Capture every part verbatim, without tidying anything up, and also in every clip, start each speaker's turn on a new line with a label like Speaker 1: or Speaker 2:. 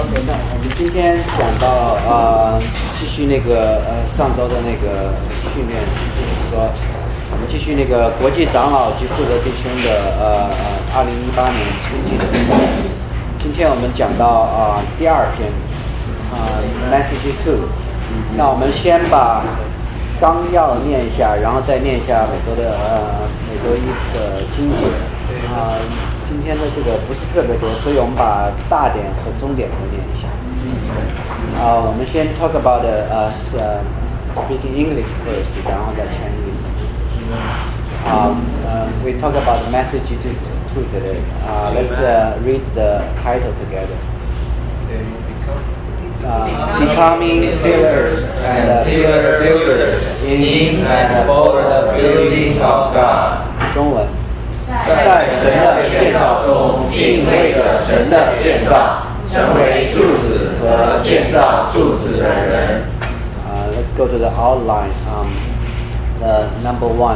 Speaker 1: OK， 那我们今天讲到呃，继续那个呃上周的那个训练，就是说我们继续那个国际长老及负责弟兄的呃呃二零一八年春季的。今天我们讲到啊、呃、第二篇啊、呃、Message Two， 那我们先把纲要念一下，然后再念一下每周的呃每周一的经节啊。呃今天的这个不是特别多，所以我们把大点和中点都念一下。啊、uh, 我们先 talk about the, uh, uh, speaking English first， 然后再 Chinese。Um, uh, we talk about the message to, to today. Uh, let's uh, read the title together. Uh, becoming pillars and uh, pillar builders in and for the building of God. 中文。在神的建造中，并为着神的建造，成为柱子和建造柱子的人。Uh, let's go to the outline. Um, the number one.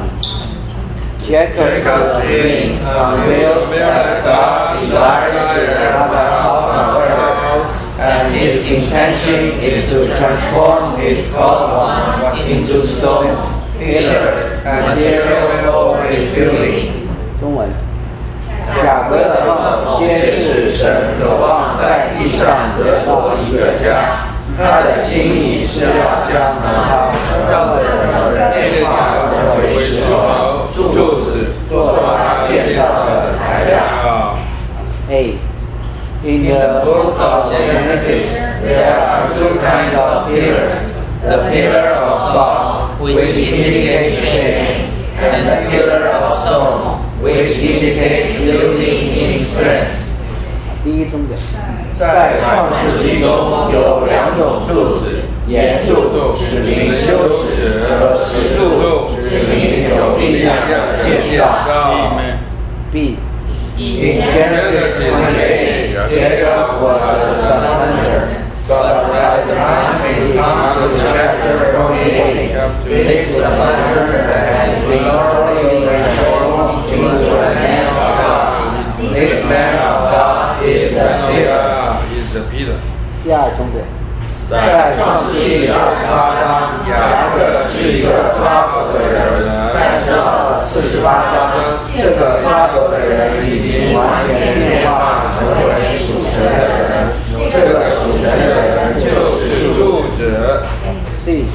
Speaker 1: Jacob's dream unveils that God desires to have a house on earth, and his intention is to transform his called ones into stones, pillars, and material for his building. 中文，雅各的梦揭示神渴望在地上得着一个家，他的心意是要将他创造的人变化成为石头、柱子，做他建造的材料。A. In the book of Genesis, there are two kinds of pillars: the pillar of salt, which indicates shame, and the pillar of stone.Which indicates building in strength. 第一重点，在创世纪中有两种柱子，岩柱指明修持，和石柱指明有力量的建造。B. In Genesis twenty-eight, Jacob was a son hunter, but by the time we come to chapter twenty-eight, this son hunter has been thoroughly transformed.Into a man of God. This man of God is the pillar.
Speaker 2: Is the pillar.
Speaker 1: 第二重点，
Speaker 2: 在创世纪二十八章，雅各是一个抓狗的人，但是到了四十八章，这个抓狗的人已经完全变化成为属神的人。这个属神的人就是柱子。
Speaker 1: C.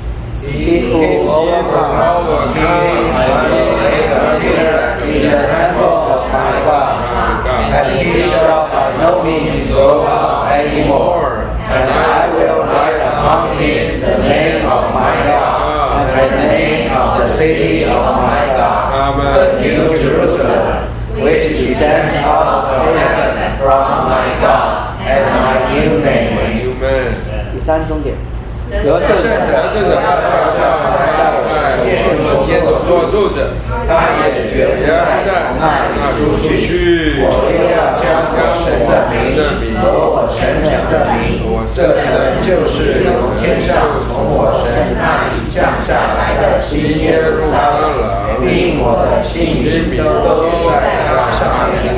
Speaker 1: He who overcomes him and will make a pillar in the temple of my God, and he shall by no means go out anymore. And I will write upon him the name of my God, and the name of the city of my God, the New Jerusalem, which descends out of heaven from my God, and my new name. 第三重点。得胜的，
Speaker 2: 得胜的，在我眼中做柱子，他也绝不再从那里出去。我又要将我神的名和我神城的名，这城就是由天上从我神那里降下来的新耶路撒冷，并我的信心都在它上面。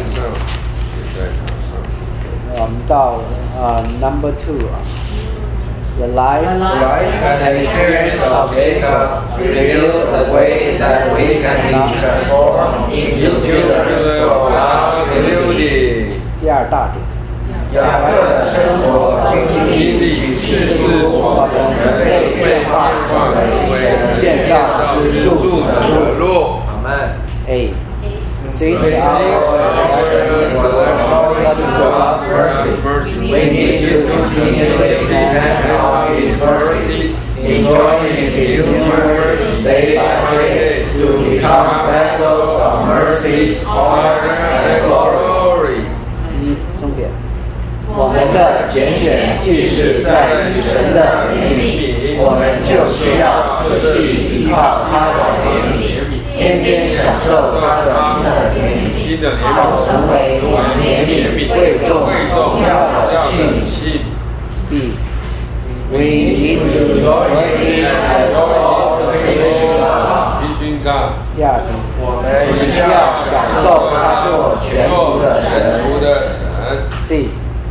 Speaker 1: 我们到呃 number two 啊。The life,
Speaker 3: the
Speaker 1: life
Speaker 3: and experience of Jacob reveal the way that we can be transformed into pillars for God's building.
Speaker 1: 第二大点，
Speaker 3: 雅各的生活经历是使我们被变化成为建造之柱子的路。
Speaker 1: A. Since our Lord was according to God's mercy, we need to continually depend on His mercy, enjoying His universe day by day, to become vessels of mercy, honor, and glory. 一重点，我们的拣选既是在于神的怜悯，我们就需要持续依靠他的怜悯。天天享受他的新的怜悯，好成为我们怜悯贵重荣耀的器皿。B. We need to join Him as all sufficient God. 第二种，我们需要享受他做全部的神。C.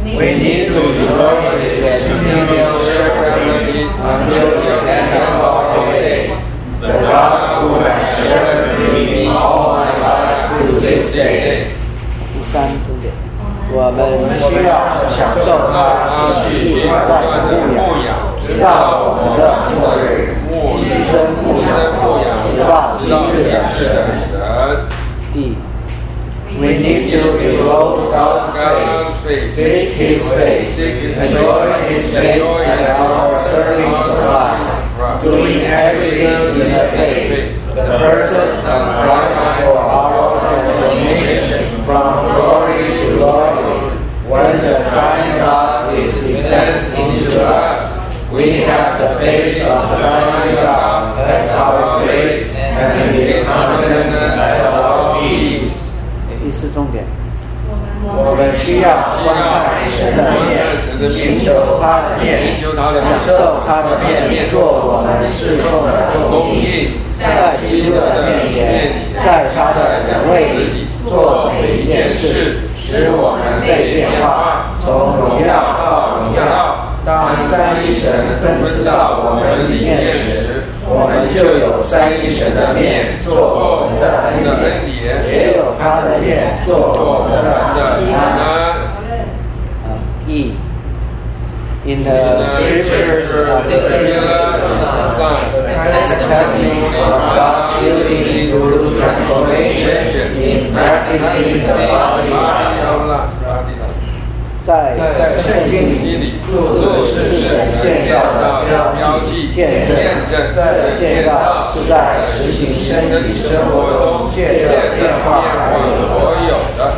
Speaker 1: We need to enjoy His continual shepherding until the end of our days. The God who has shepherded me all my life to this day.
Speaker 3: 第三重点，我们需要享受他持续不断的牧养，直到我们的末日，牺牲牧养，直到今日的神。第
Speaker 1: We need to behold God's face, seek His face, enjoy His face as our serving supply, doing everything in the face, the person of Christ for our transformation from glory to glory. When the triune God is extended into us, we have the face of the triune God as our grace and His confidence as our peace.
Speaker 3: 第四重点，
Speaker 1: 我们需要观看神的面，寻求他的面，享受他的面，做我们侍奉的供应，在基督的面前，在他的人位里做每一件事，使我们被变化，从荣耀到荣耀。当三一神分赐到我们里面时，我们就有三一神的面做我们的恩典，也有他的面做我们的平安。
Speaker 3: E. In the scriptures of the previous Son,
Speaker 1: testimony of God's healing through transformation in practicing the body.
Speaker 3: 在
Speaker 1: 在圣经里，柱子是神建造的标记、见证，在建造是在实行身体生活中借着变化而有的。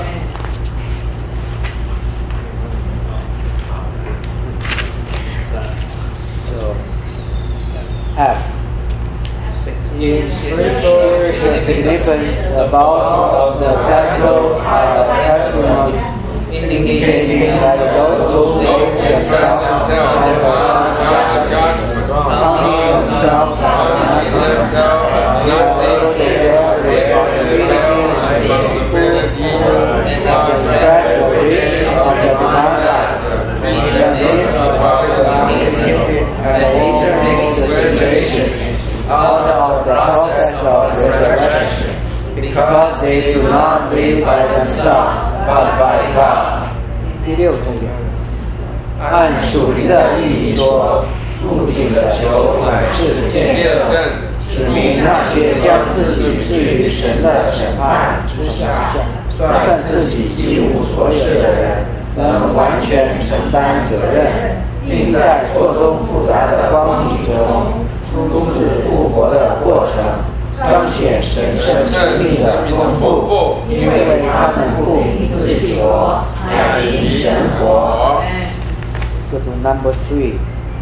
Speaker 3: So, F. In spiritual significance, the bowels of the temple are a testimony indicating that those who make themselves and counting themselves as nothing, they are able to bear responsibility and abstract the riches of the divine life. In the midst of the and later makes the situation out of the process of resurrection, because they do not live by themselves, but by God. 第六重点，按属灵的意义说，注定的求乃是见证，指明那些将自己置于神的审判之下，算自己一无所有的人，能完全承担责任，并在错综复杂的光景中，终止复活的过程。彰显神圣生命的丰富，因为他们不凭自己活，乃凭神活。Go to number three.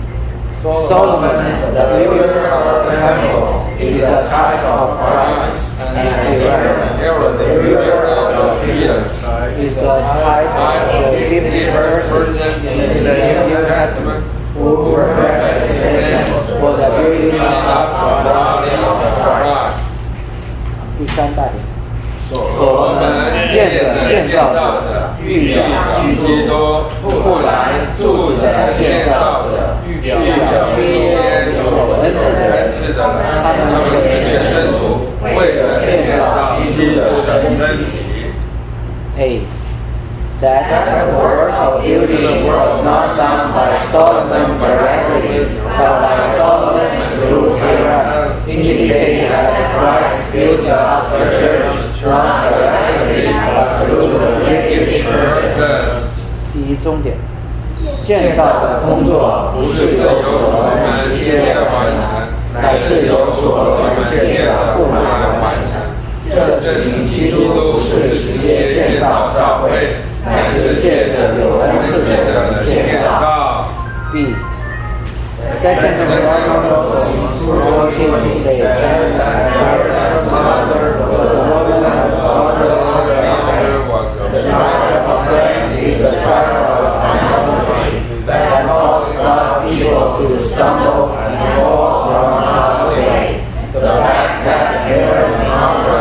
Speaker 3: Solomon, the builder of the temple, is a type of Christ, and Aaron, the builder of the pillars, is a type of the gifted person in the New Testament who perfected himself for the building up of the body of Christ. 第三大点，所门殿的建造者预表基督，不然柱子的建造者预表中间有神子的人，他们成全圣徒，为了建造基督的身体。A. That the work of building was not done by Solomon directly, but by Solomon through Hiram, indicating that Christ built up the church not directly, but through the gifted person. 第一重点，建造的工作不是由所罗门直接完成，乃是由所罗门借着部门完成。这证明基督是直接建造教会，乃是借着有恩赐的人建造。B. Second Chronicles fourteen says that Aaron's mother was a woman of godless Abraham. The tribe of Dan is a tribe of idolatry that caused God's people to stumble and fall from God's way. The fact that Aaron's mother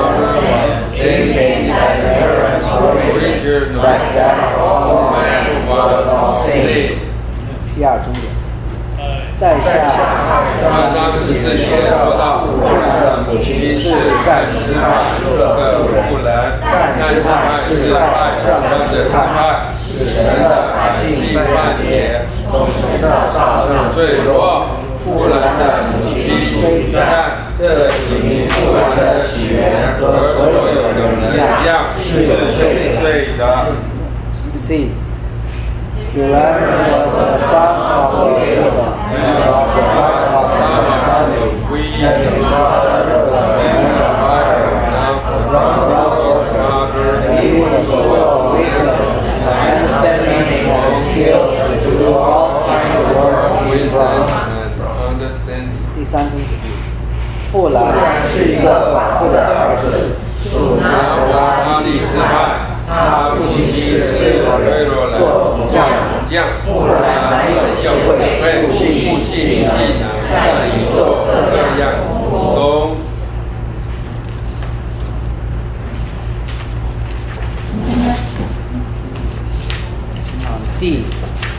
Speaker 3: was indicates that Aaron's origin, like that of all man, 第二终点。在下
Speaker 2: 二三十四年说道：“我的母亲是干支派的妇人，干支派是爱上升的支派，是神的百姓半也，从神的上升坠落。妇人的母亲虽干，这起名妇人的起源和所有的人一样，是有罪罪的。”
Speaker 3: C. Huron was the son of Jacob and of the father of Naphtali, and his father was a man of fire and brother, and he was full of wisdom, understanding and skill to do all kinds of work in bronze. 第三宗旨，布兰是一个寡妇的儿子，属拿弗拉利支派。他父亲是最弱的做武将，木兰蛮有智慧，不信技能，善于做各样工作。D.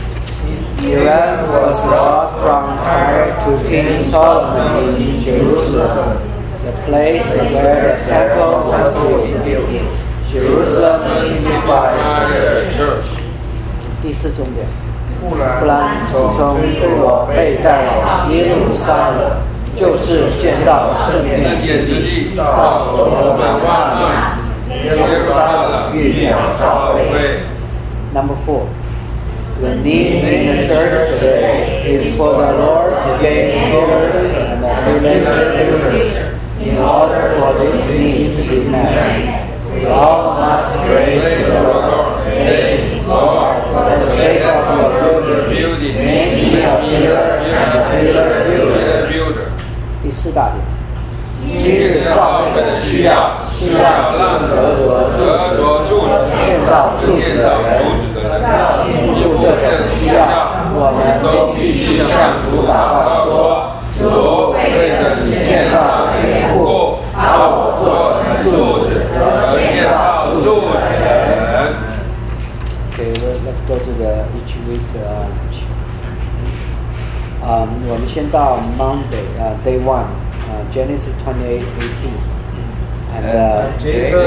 Speaker 3: Huron was brought from Tyre to King Solomon in Jerusalem, the place where the temple was built. Jerusalem signifies church. 第四重点，布兰从对我被带往耶路撒冷，就是建造圣殿之地，到所罗门万民，耶路撒冷预表教会。Number four. The need in the church today is for the Lord to gain hearers and believers. In order for this need to be met, we all must pray to the Lord, saying, Lord, for the sake of your building, make me a pillar and a pillar builder. 第四大点，今日教会的需要是要让得着住址、建造住址的人，要应付这种需要，我们都必须向主祷告说：主，为着你建造的缘故，把我做成柱子和建造柱子的人。Okay, let's go to the each week. Um, 我们先到 Monday, uh, day one, uh, Genesis twenty-eight eighteen. And uh,
Speaker 1: Jacob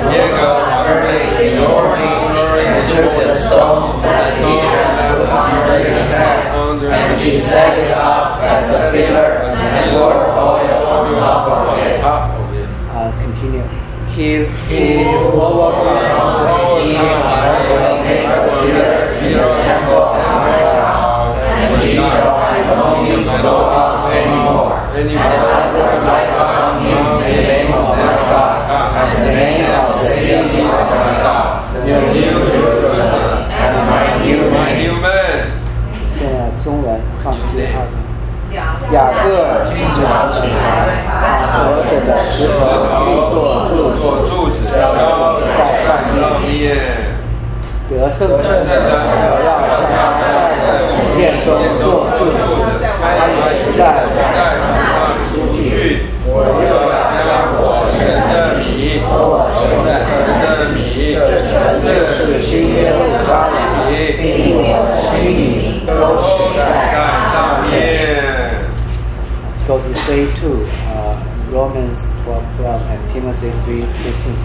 Speaker 1: early in the morning and took the stone that he had put under his head, and he set it up as a pillar and poured oil on top of it.
Speaker 3: Uh, continue. He
Speaker 1: He who overcomes the king will make a pillar in the temple of my God, and he shall by no means go up anymore. And I will write upon him the name of my God, and the name of the city of my God, the New Jerusalem, and my new man.
Speaker 3: 现在中文创世纪二章。雅各清早起来，把所整的石头立作柱子，交在上面。得胜的我要他在神殿中做柱子，他也不再传出去。我又要将我神的米和我神的米，这城就是新耶路撒冷，并我心里都写在上面。Let's go to day two, uh, Romans twelve twelve and Timothy three fifteen.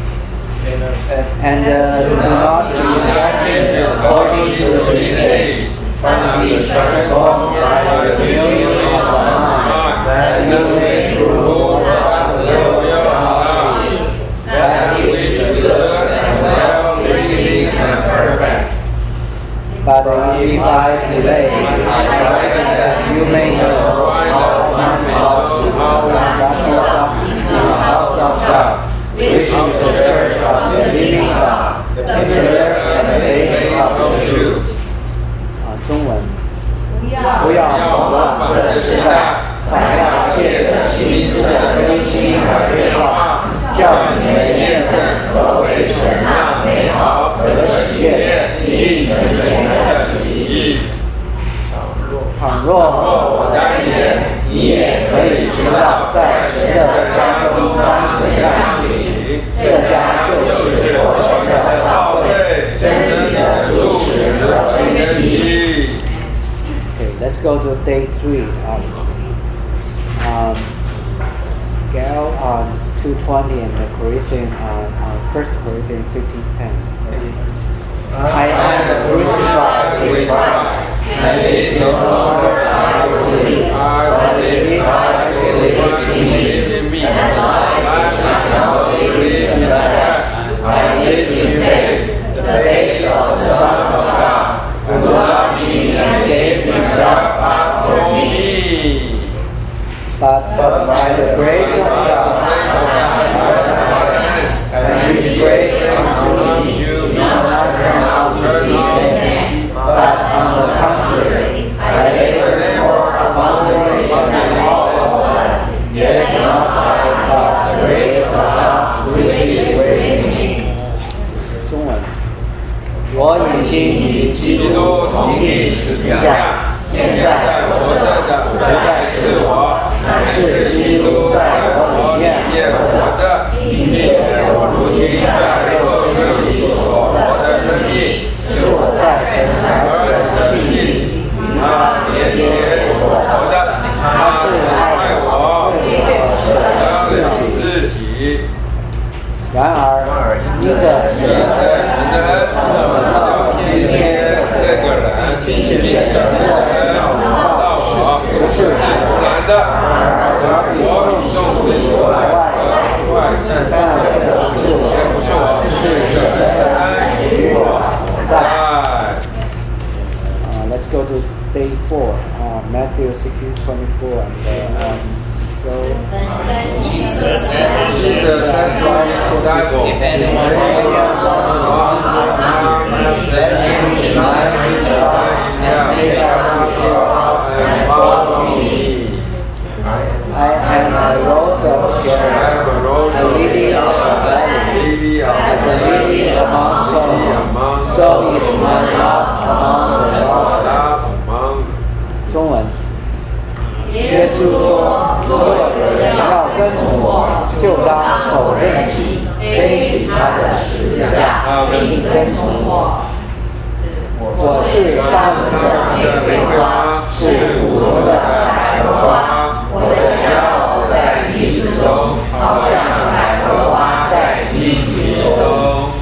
Speaker 3: And uh, do not be infected according to this age, but be transformed by the renewing of the mind, that you may prove what the will of God is, that which is good and well pleasing and perfect. But if I delay, I pray that you may know how one ought to walk in the house of God, which is the church of the living God, the pillar and the base of the truth. 啊，中文，不要模仿这时代，反要借着心思的更新而变化，叫你们验证何为神那美好和喜悦并成全的旨意。倘若我单言，你也可以知道，在神的家中当怎样行。这家就是我神的教会，真理的柱石和根基。 let's go to day three. Um, um, Gal on two twenty and the Corinthian on uh, First Corinthians fifteen ten. I am crucified with Christ, and it is no longer I who live, but it is Christ who lives in me. And the life which I now live in the flesh, I live in faith, the faith of the Son of God, who loved me and gave himself up for me. But, but by the grace of God, and His grace unto me did not turn out to be vain, but on the contrary, I labor more abundantly than all of that, yet not I, but the grace of God which is with me. 中文，我已经与基督同定十字架，现在活着的不再是我，乃是基督在我里面活着。并且我如今在肉身里所活的生命，是我在神儿子的心里与他连结所活的。他是爱我，为我舍了自己。然而，因着神的创造今天这个人，并且神的到我不是突然的，而我与众不同外。但这个是我，是神的恩与我在。Uh, let's go to day four, uh, Matthew sixteen twenty-four. And, uh, um, so,
Speaker 2: Jesus said, Jesus said to his disciples, if anyone wants to let him deny himself and take up his cross and follow me.
Speaker 3: I am a rose of Sharon, a lily of the valley, as a lily among flowers, so is my love among the Lord. 中文，耶稣说：“如果有人要跟从我，就当否认自己，背起他的十字架，并跟从我。我是上门的玫瑰花，是土中的百合花。我的骄傲在历史中，好像百合花在荆棘中。”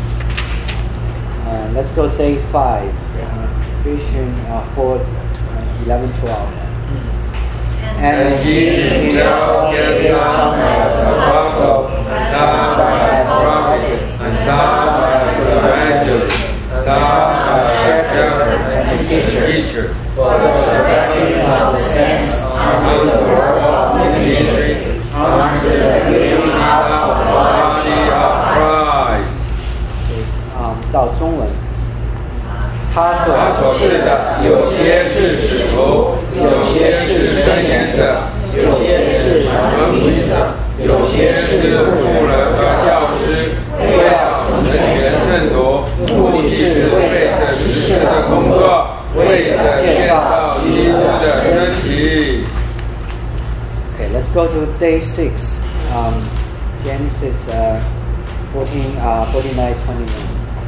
Speaker 3: Uh, let's go day five. Uh, Ephesians uh, four, eleven, twelve. And he himself gave some as apostles, some as prophets, and some as evangelists, some as shepherds and teachers, for the perfecting of the saints unto the work of ministry, unto the building up of the body of Christ. 啊，到中文。他所示的有些是使徒，有些是申言者，有些是传福音者，有些是牧人和教师，为要成全圣徒，目的是为着实事的工作，为着建造基督的身体。Okay, let's go to day six. Um, Genesis uh, fourteen, uh, forty-nine, twenty-one.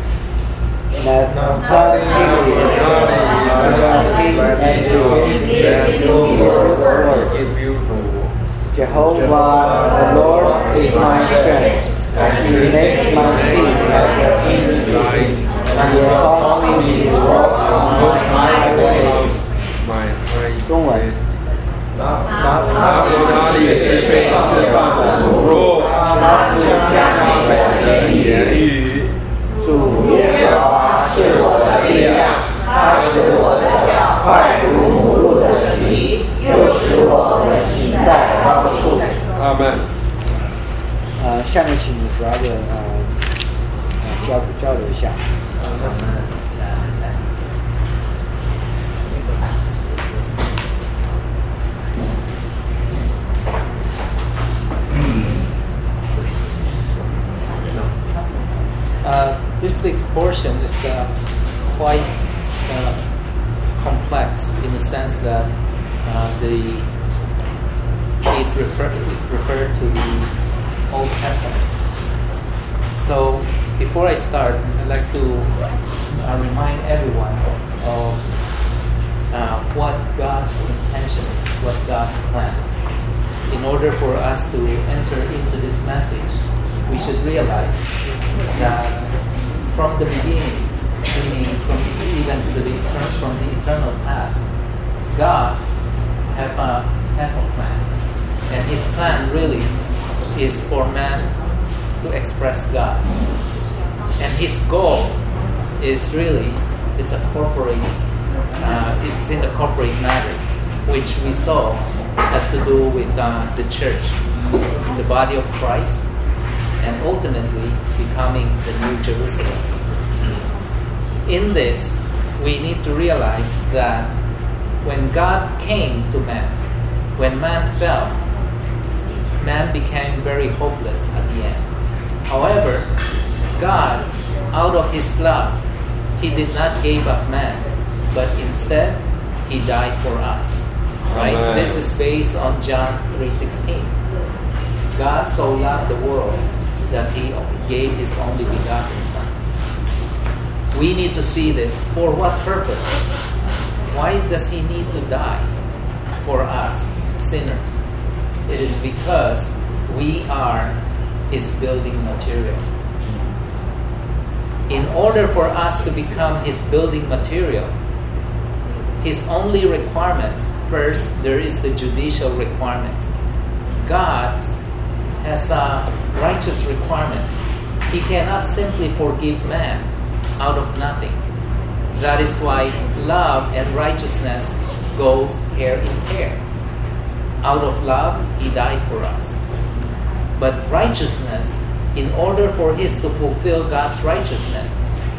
Speaker 3: Jehovah, the Lord is my strength, and He makes my feet like a king's feet, and He calls me to walk on my ways. 中文。他从哪里是被释放的奴仆，他就将你的言语。主耶和华是我的力量，他使我的脚快如母鹿的蹄，又使我能行在高处。阿门。呃，下面请主要的呃呃交交流一下。
Speaker 4: Uh, this week's portion is uh, quite uh, complex in the sense that uh, the it refer, referred to the Old Testament. So before I start, I'd like to uh, remind everyone of uh, what God order for us to enter into this message, we should realize that from the beginning, meaning from even to the from the eternal past, God have a have a plan, and His plan really is for man to express God, and His goal is really it's a corporate, uh, it's in the corporate matter, which we saw has to do with uh, the church, the body of Christ, and ultimately becoming the New Jerusalem. In this, we need to realize that when God came to man, when man fell, man became very hopeless at the end. However, God, out of His love, He did not give up man, but instead, He died for us. Right?
Speaker 2: Amen.
Speaker 4: This is based on John three sixteen. God so loved the world that He gave His only begotten Son. We need to see this. For what purpose? Why does He need to die for us, sinners? It is because we are His building material. In order for us to become His building material, His only requirements, first, there is the judicial requirements. God has a righteous requirements. He cannot simply forgive man out of nothing. That is why love and righteousness goes hair in hair. Out of love, He died for us. But righteousness, in order for His to fulfill God's righteousness,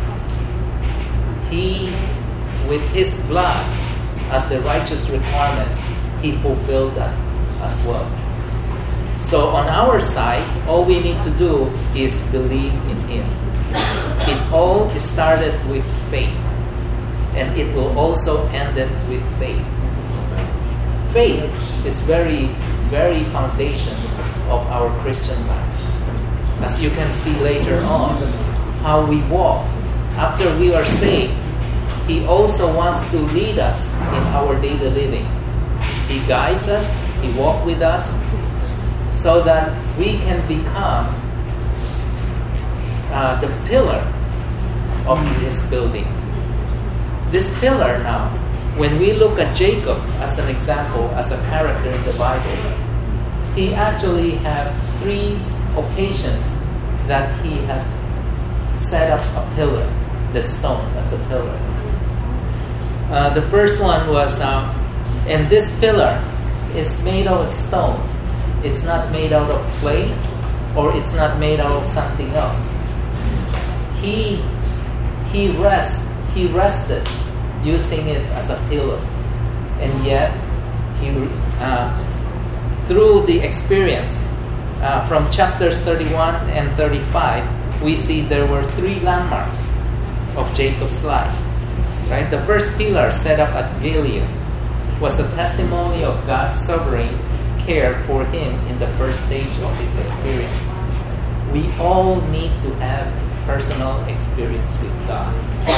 Speaker 4: He, with His blood as the righteous requirements, He fulfilled that as well. So on our side, all we need to do is believe in Him. It all started with faith, and it will also end it with faith. Faith is very, very foundation of our Christian life. As you can see later on, how we walk. After we are saved, He also wants to lead us in our daily living. He guides us, He walks with us, so that we can become uh, the pillar of His building. This pillar now, when we look at Jacob as an example, as a character in the Bible, he actually had three occasions that he has set up a pillar, the stone as the pillar. Uh, the first one was, um, and this pillar is made out of stone. It's not made out of clay, or it's not made out of something else. He he rest he rested using it as a pillar, and yet he uh, through the experience uh, from chapters thirty-one and thirty-five, we see there were three landmarks of Jacob's life. Right, the first pillar set up at Gilead was a testimony of God's sovereign care for him in the first stage of his experience. We all need to have personal experience with God.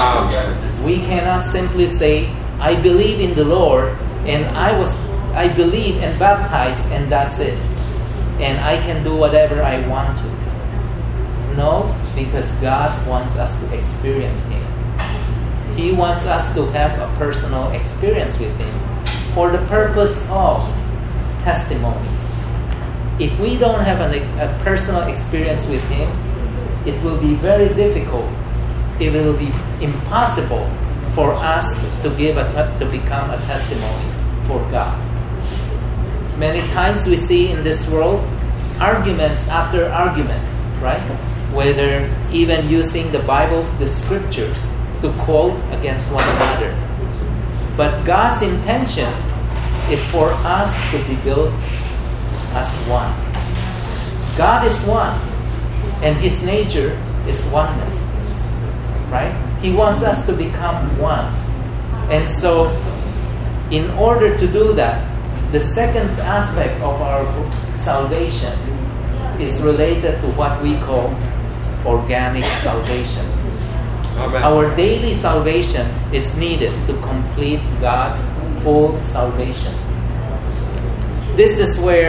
Speaker 4: We cannot simply say, I believe in the Lord, and I was I believe and baptized, and that's it. And I can do whatever I want to. No, because God wants us to experience Him. He wants us to have a personal experience with Him for the purpose of testimony. If we don't have a, a personal experience with Him, it will be very difficult. It will be impossible for us to give a to become a testimony for God. Many times we see in this world arguments after arguments, right? Whether even using the Bible, the scriptures, to quote against one another. But God's intention is for us to be built as one. God is one, and His nature is oneness, right? He wants us to become one. And so, in order to do that, the second aspect of our salvation is related to what we call organic salvation.
Speaker 2: Amen.
Speaker 4: Our daily salvation is needed to complete God's full salvation. This is where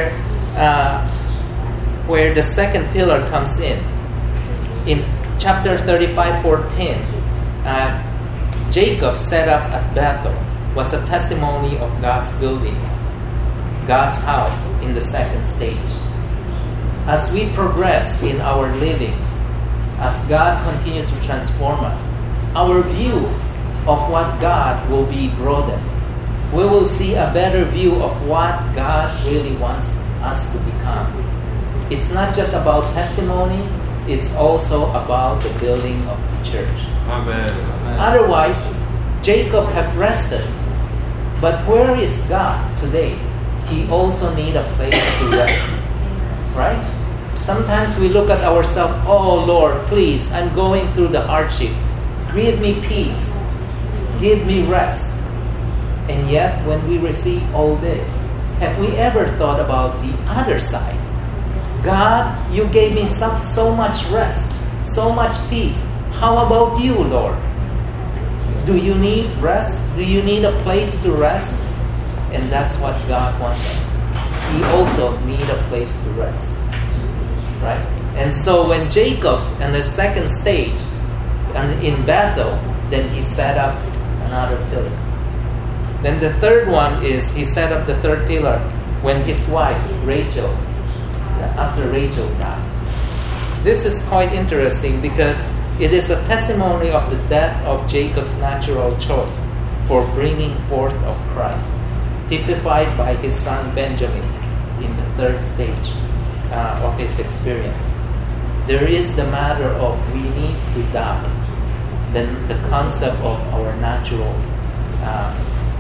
Speaker 4: uh, where the second pillar comes in. In chapter thirty-five fourteen, uh, Jacob set up at Bethel was a testimony of God's building, God's house in the second stage. As we progress in our living, as God continues to transform us, our view of what God will be broadened. We will see a better view of what God really wants us to become. It's not just about testimony, it's also about the building of the church.
Speaker 2: Amen.
Speaker 4: Otherwise, Jacob have rested. But where is God today? He also need a place to rest. Right? Sometimes we look at ourselves, oh Lord, please, I'm going through the hardship. Give me peace. Give me rest. And yet, when we receive all this, have we ever thought about the other side? God, you gave me some, so much rest, so much peace. How about you, Lord? Do you need rest? Do you need a place to rest? And that's what God wants. He also need a place to rest. Right? And so when Jacob, in the second stage, and in Bethel, then he set up another pillar. Then the third one is he set up the third pillar when his wife, Rachel, after Rachel died. This is quite interesting because it is a testimony of the death of Jacob's natural choice for bringing forth of Christ, typified by his son Benjamin in the third stage uh, of his experience. There is the matter of we need to die. Then the concept of our natural uh,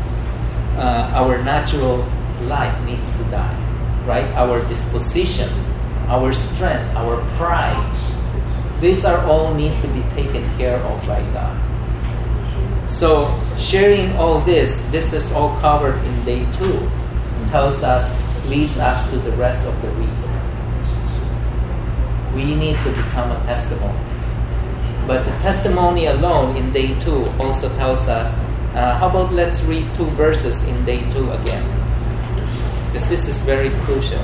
Speaker 4: uh, our natural life needs to die, right? Our disposition, our strength, our pride, these are all need to be taken care of by God. So sharing all this, this is all covered in day two, tells us, leads us to the rest of the week. We need to become a testimony. But the testimony alone in day two also tells us, uh, how about let's read two verses in day two again? Because this is very crucial.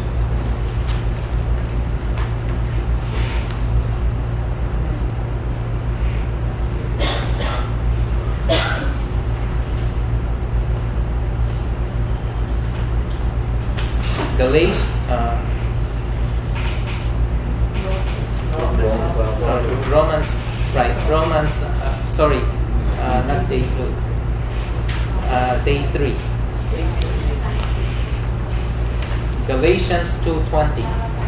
Speaker 4: Galatians, uh, sorry, Romans, right? Romans, uh, sorry, uh, not day two, uh, day three. Galatians two twenty.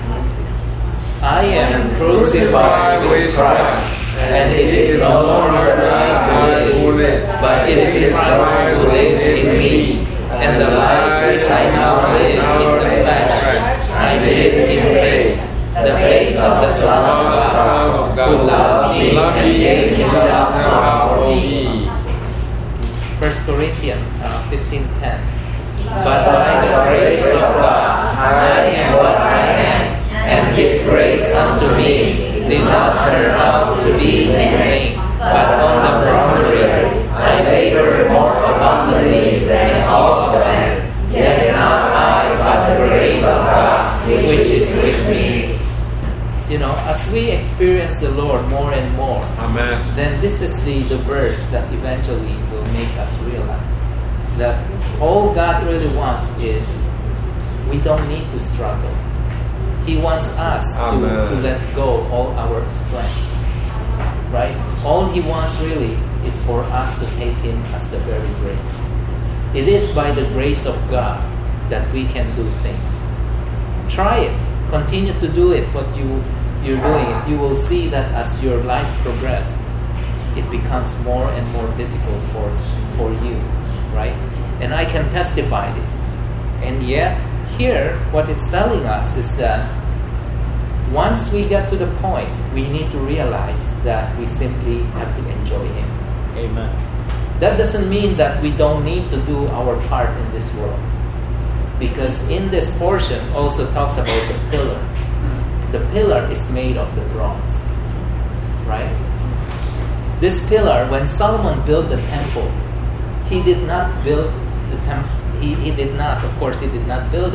Speaker 4: I am crucified with Christ, and it is no longer I who live, but it is Christ who lives in me. And the life which I now live in the flesh, I live in faith, the faith of the Son of God, who loved me and gave himself up for me. First Corinthians uh, fifteen ten. But by the grace of God, I am what I am, and His grace unto me did not turn out to be in vain, but on the contrary, I labor more abundantly than all of them. Yet not I, but the grace of God, which is with me. You know, as we experience the Lord more and more,
Speaker 2: Amen.
Speaker 4: Then this is the, the verse that eventually will make us realize that all God really wants is we don't need to struggle. He wants us to, to let go all our strength. Right? All He wants really is for us to take Him as the very grace. It is by the grace of God that we can do things. Try it. Continue to do it, what you, you're doing it. You will see that as your life progresses, it becomes more and more difficult for, for you. Right? And I can testify this. And yet, here, what it's telling us is that once we get to the point, we need to realize that we simply have to enjoy Him. Amen. That doesn't mean that we don't need to do our part in this world. Because in this portion also talks about the pillar. The pillar is made of the bronze. Right? This pillar, when Solomon built the temple, he did not build the temple. He, he did not, of course, he did not build it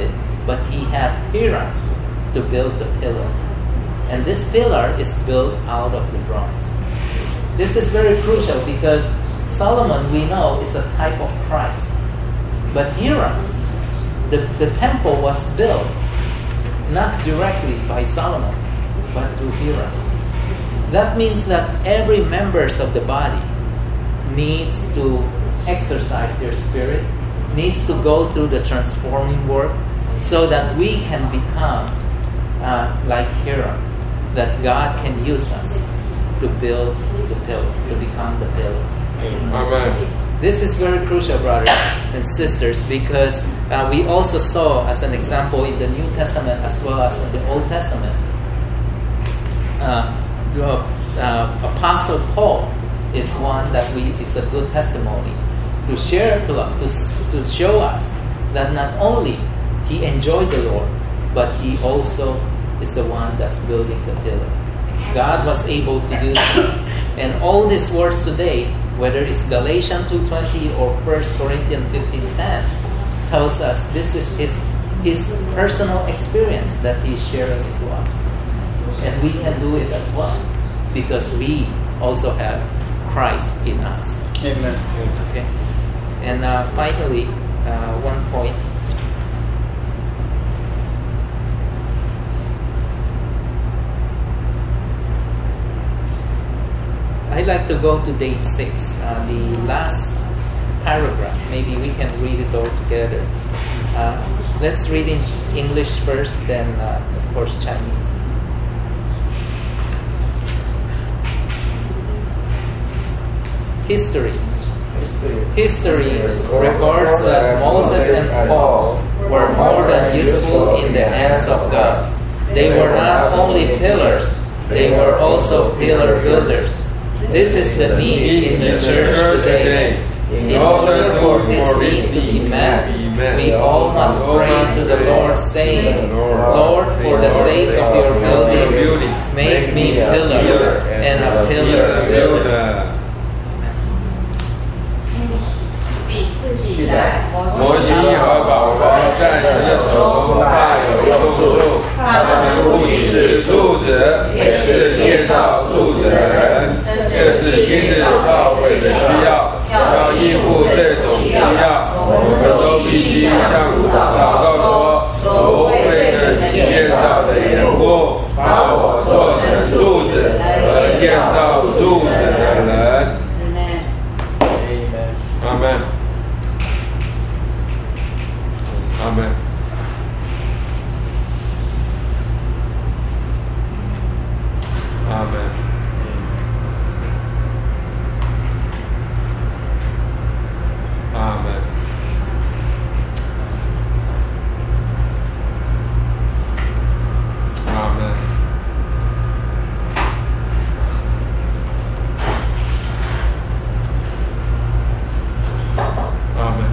Speaker 4: but he had Hiram to build the pillar. And this pillar is built out of the bronze. This is very crucial because Solomon, we know, is a type of Christ. But Hiram, the, the temple was built not directly by Solomon, but through Hiram. That means that every members of the body needs to exercise their spirit, needs to go through the transforming work so that we can become uh, like Hiram, that God can use us to build the pillar, to become the pillar.
Speaker 2: Amen.
Speaker 4: This is very crucial, brothers and sisters, because uh, we also saw as an example in the New Testament as well as in the Old Testament. Uh, uh, Apostle Paul is one that we is a good testimony to share to us, to, to show us that not only he enjoyed the Lord, but he also is the one that's building the pillar. God was able to do that. And all these words today, whether it's Galatians two twenty or First Corinthians fifteen ten, tells us this is his, his personal experience that he's sharing it to us. And we can do it as well, because we also have Christ in us.
Speaker 3: Amen.
Speaker 4: Okay. And uh, finally, uh, one point. I'd like to go to day six, uh, the last paragraph. Maybe we can read it all together. Uh, let's read in English first, then, uh, of course, Chinese. History. History records that Moses and Paul were more than useful in the hands of God. They were not only pillars, they were also pillar builders. This is the need in the church today. In order for this need to be met, we all must pray to the Lord, saying, Lord, for the sake of your building, make me a pillar and a pillar builder.
Speaker 5: 记载
Speaker 2: 摩西和保罗在神的手中大有用处，他们不仅是柱子，也是建造柱子的人。这是今日教会的需要，要应付这种需要，我们都必须向主祷告说：主，为了你建造的缘故，把我做成柱子和建造柱子的人。阿门。阿门。阿门。阿门。阿门。阿门。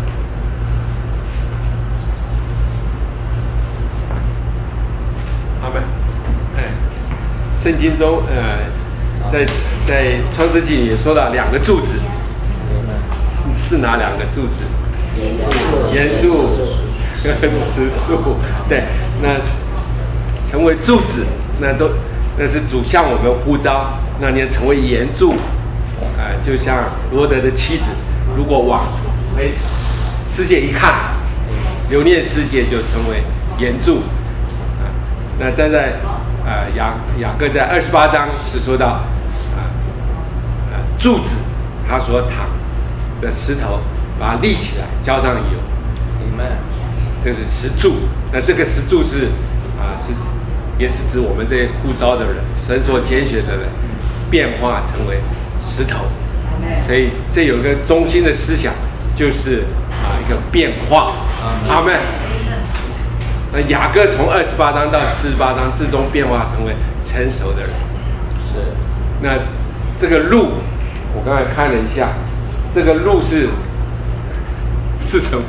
Speaker 2: 阿门。哎，圣经中，呃，在在创世纪也说了两个柱子，是哪两个柱子？岩柱和石柱。对，那成为柱子，那都那是主向我们呼召，那你要成为岩柱，啊、呃，就像罗德的妻子，如果往哎世界一看，留念世界就成为岩柱。啊，那站在啊、呃、雅雅各在二十八章是说到啊呃柱子，他所躺的石头，把它立起来，浇上油。
Speaker 4: Amen。
Speaker 2: 这是石柱，那这个石柱是啊、呃、是也是指我们这些呼召的人，神所拣选的人，变化成为石头。所以这有一个中心的思想，就是啊、呃、一个变化。阿们。那雅各从二十八章到四十八章，最终变化成为成熟的人。
Speaker 4: 是。
Speaker 2: 那这个路，我刚才看了一下，这个路是是什么？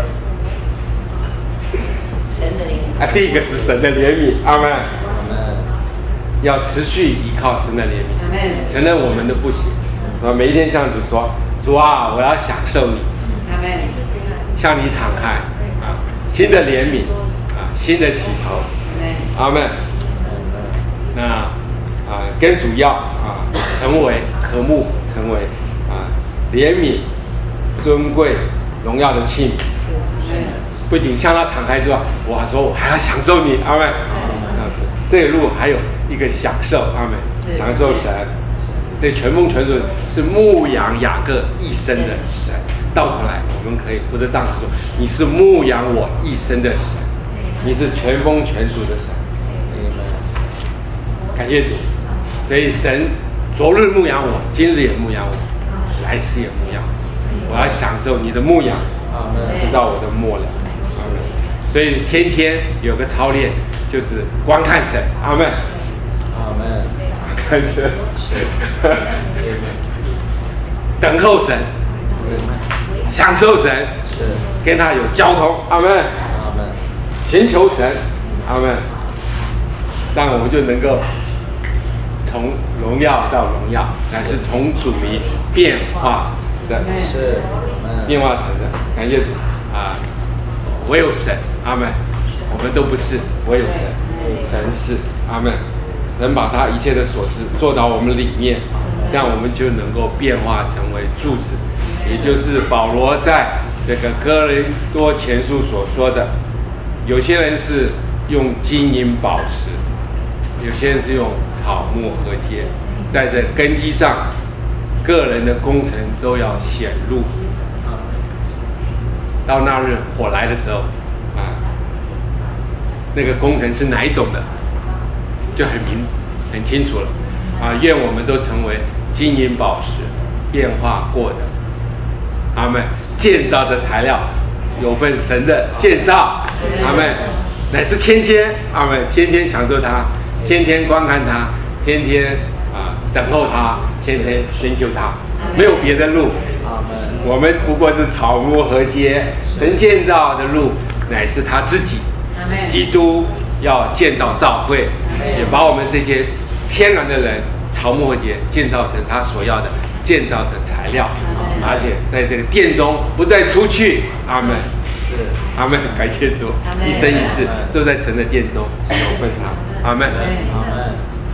Speaker 5: 神的怜悯。
Speaker 2: 啊，第一个是神的怜悯，阿们。要持续依靠神的怜悯，承认我们的不行，啊，每一天这样子说，主啊，我要享受你，向你敞开，啊，新的怜悯，啊， 新的起头。阿们。那啊，跟主要啊，成为和睦，成为啊怜悯、尊贵、荣耀的器皿。不仅向他敞开之外，我还说我还要享受你，阿们。啊，这个路还有一个享受，阿们，享受神。这全丰全主是牧养雅各一生的神。到头来，我们可以扶着杖说：“你是牧养我一生的神，你是全丰全主的神。”感谢主。所以神昨日牧养我，今日也牧养我，来世也牧养我。我要享受你的牧养，直到我的末了。阿们。所以天天有个操练，就是观看神。阿们。
Speaker 4: 阿门。
Speaker 2: 看神，等候神，享受神，跟他有交通。阿们。
Speaker 4: 阿门。
Speaker 2: 寻求神。阿们。这样我们就能够从荣耀到荣耀，乃是从主离变化的，
Speaker 4: 是
Speaker 2: 变化成的。感谢主啊！唯有神。阿们。我们都不是，唯有神，神是。阿们。能把他一切的所事做到我们里面，这样我们就能够变化成为柱子，也就是保罗在这个哥林多前书所说的，有些人是用金银宝石，有些人是用草木禾秸，在这根基上，个人的工程都要显露。到那日火来的时候啊，那个工程是哪一种的就很明很清楚了啊！愿我们都成为金银宝石变化过的，阿们。建造的材料有份神的建造，阿们。乃是天天，阿们，天天享受它，天天观看它，天天啊等候它，天天寻求它，没有别的路。
Speaker 4: 阿们。
Speaker 2: 我们不过是草木禾秸，神建造的路乃是他自己。基督要建造教会，也把我们这些天然的人草木禾秸建造成他所要的建造的材料，而且在这个殿中不再出去。阿们。
Speaker 4: 是。
Speaker 2: 阿们。感谢主，一生一世都在神的殿中有份他。阿们。
Speaker 4: 阿们。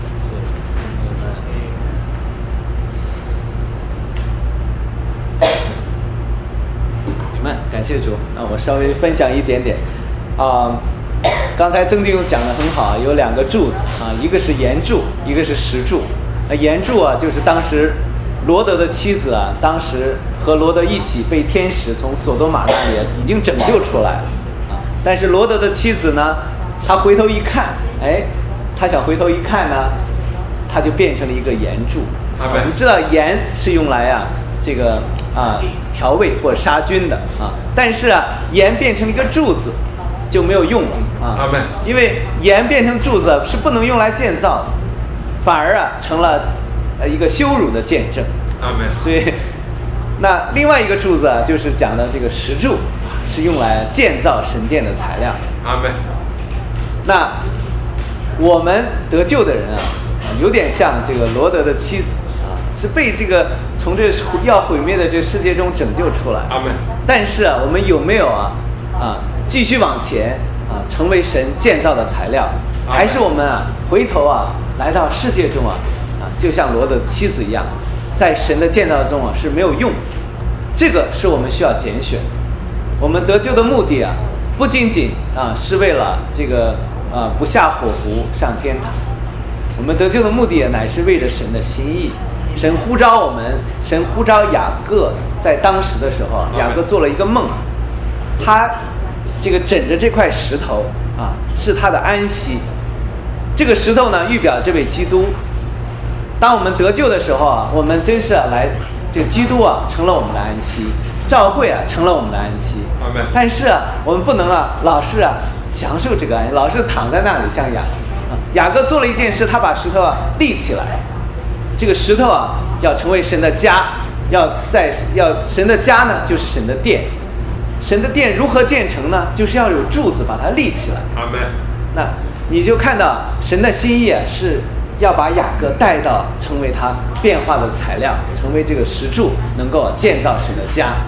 Speaker 3: 你们感谢主。那我稍微分享一点点啊。刚才曾弟兄讲得很好，有两个柱子啊，一个是岩柱，一个是石柱。那岩柱啊，就是当时罗德的妻子啊，当时和罗德一起被天使从索多玛那里已经拯救出来了啊。但是罗德的妻子呢，他回头一看，哎，他想回头一看呢，他就变成了一个岩柱。
Speaker 2: 啊，
Speaker 3: 你知道盐是用来啊这个啊调味或杀菌的啊，但是啊盐变成了一个柱子就没有用了啊，因为盐变成柱子是不能用来建造的，反而啊成了呃一个羞辱的见证。
Speaker 2: 阿门。
Speaker 3: 所以那另外一个柱子啊，就是讲的这个石柱，是用来建造神殿的材料。
Speaker 2: 阿门。
Speaker 3: 那我们得救的人啊，有点像这个罗德的妻子啊，是被这个从这要毁灭的这个世界中拯救出来。
Speaker 2: 阿门。
Speaker 3: 但是啊，我们有没有啊啊继续往前啊，成为神建造的材料？还是我们啊回头啊来到世界中啊啊，就像罗德的妻子一样，在神的建造中啊是没有用。这个是我们需要拣选。我们得救的目的啊，不仅仅啊是为了这个啊不下火湖上天堂。我们得救的目的乃是为着神的心意。神呼召我们，神呼召雅各，在当时的时候，雅各做了一个梦，他这个枕着这块石头啊，是他的安息。这个石头呢，预表这位基督。当我们得救的时候啊，我们真是啊来，这个基督啊成了我们的安息，教会啊成了我们的安息。但是啊，我们不能啊老是啊享受这个安息，老是躺在那里像雅各。雅各做了一件事，他把石头啊立起来。这个石头啊，要成为神的家，要在要神的家呢，就是神的殿。神的殿如何建成呢？就是要有柱子把它立起来。
Speaker 2: 阿门。
Speaker 3: 那你就看到神的心意啊，是要把雅各带到成为他变化的材料，成为这个石柱，能够建造神的家。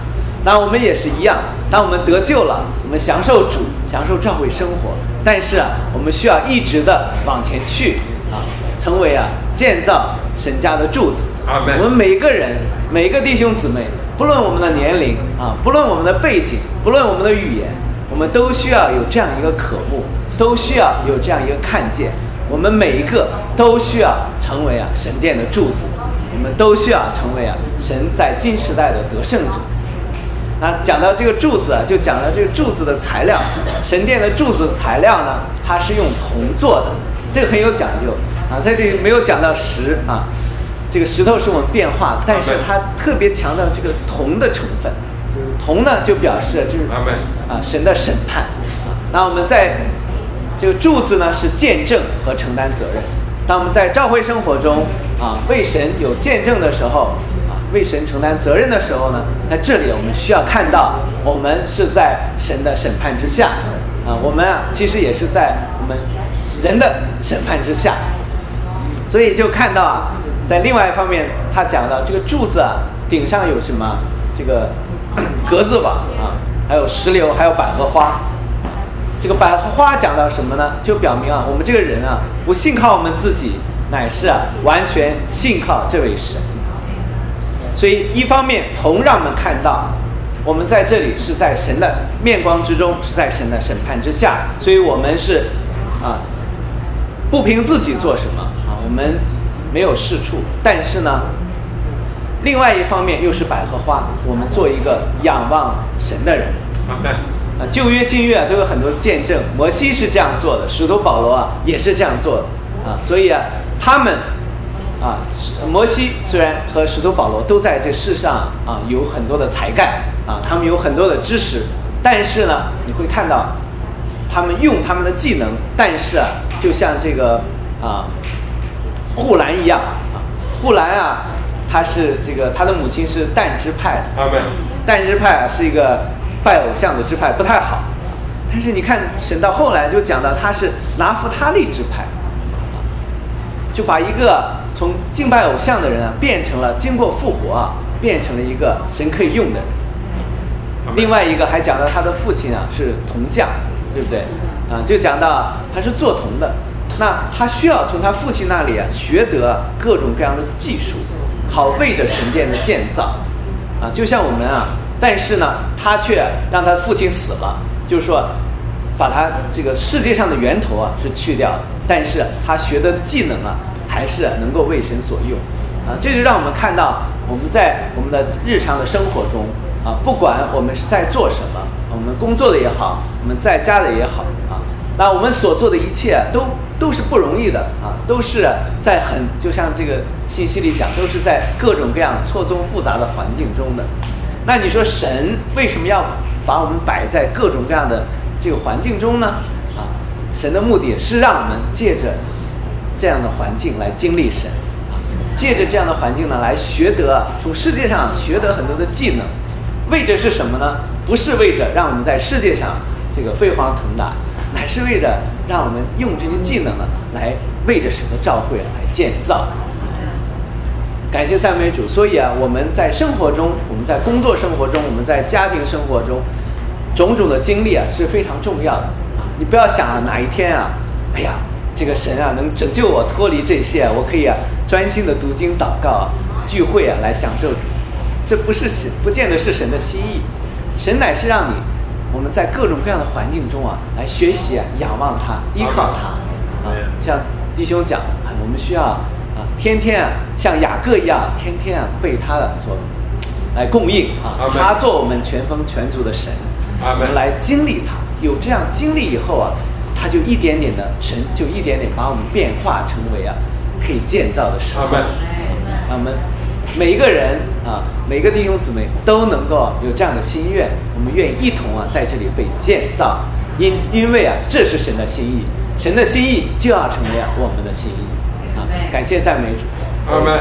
Speaker 3: 那我们也是一样，当我们得救了，我们享受主，享受教会生活，但是啊，我们需要一直的往前去啊，成为啊建造神家的柱子。我们每个人，每个弟兄姊妹，不论我们的年龄啊，不论我们的背景，不论我们的语言，我们都需要有这样一个渴慕，都需要有这样一个看见。我们每一个都需要成为啊神殿的柱子，我们都需要成为啊神在今时代的得胜者。那讲到这个柱子啊，就讲到这个柱子的材料。神殿的柱子材料呢，它是用铜做的，这个很有讲究啊。在这里没有讲到石啊，这个石头是我们变化，但是它特别强调这个铜的成分。铜呢，就表示就是啊神的审判。那我们在这个柱子呢，是见证和承担责任。当我们在教会生活中啊，为神有见证的时候。为神承担责任的时候呢，在这里我们需要看到，我们是在神的审判之下啊，我们啊其实也是在我们人的审判之下，所以就看到啊，在另外一方面，他讲到这个柱子啊，顶上有什么这个格子网啊，还有石榴，还有百合花。这个百合花讲到什么呢？就表明啊，我们这个人啊，不信靠我们自己，乃是啊完全信靠这位神。所以一方面铜让我们看到我们在这里是在神的面光之中，是在神的审判之下，所以我们是啊不凭自己做什么啊，我们没有是处。但是呢，另外一方面又是百合花，我们做一个仰望神的人啊。旧约新约啊都有很多见证，摩西是这样做的，使徒保罗啊也是这样做的啊。所以啊他们啊，摩西虽然和使徒保罗都在这世上啊有很多的才干啊，他们有很多的知识，但是呢，你会看到他们用他们的技能，但是啊，就像这个啊户兰一样啊，户兰啊，他是这个他的母亲是但支派的，
Speaker 2: 阿们，
Speaker 3: 但支派啊是一个拜偶像的支派，不太好。但是你看神到后来就讲到他是拿弗他利支派。就把一个从敬拜偶像的人啊，变成了经过复活啊，变成了一个神可以用的人。另外一个还讲到他的父亲啊是铜匠，对不对？啊，就讲到他是做铜的，那他需要从他父亲那里啊学得各种各样的技术，好为着神殿的建造啊。就像我们啊，但是呢，他却让他父亲死了，就是说把他这个世界上的源头啊是去掉的。但是他学的技能啊，还是能够为神所用啊。这就让我们看到，我们在我们的日常的生活中啊，不管我们是在做什么，我们工作的也好，我们在家的也好啊，那我们所做的一切都都是不容易的啊，都是在很就像这个信息里讲，都是在各种各样错综复杂的环境中的。那你说神为什么要把我们摆在各种各样的这个环境中呢？神的目的是让我们借着这样的环境来经历神，借着这样的环境呢来学得从世界上学得很多的技能。为着是什么呢？不是为着让我们在世界上这个飞黄腾达，乃是为着让我们用这些技能呢来为着神的召会来建造。感谢赞美主。所以啊，我们在生活中，我们在工作生活中，我们在家庭生活中，种种的经历啊是非常重要的。你不要想啊，哪一天啊，哎呀，这个神啊能拯救我脱离这些，我可以啊专心的读经祷告啊，聚会啊来享受主。这不是神，不见得是神的心意。神乃是让你我们在各种各样的环境中啊来学习啊，仰望他，依靠他啊。像弟兄讲啊，我们需要啊天天啊像雅各一样，天天啊被他的所来供应啊，他做我们全丰全足的神，我们来经历他。有这样经历以后啊，他就一点点的神就一点点把我们变化成为啊可以建造的神。我们每一个人啊，每个弟兄姊妹都能够有这样的心愿，我们愿意一同啊在这里被建造，因因为啊这是神的心意，神的心意就要成为啊我们的心意啊。感谢赞美主。
Speaker 2: 阿们。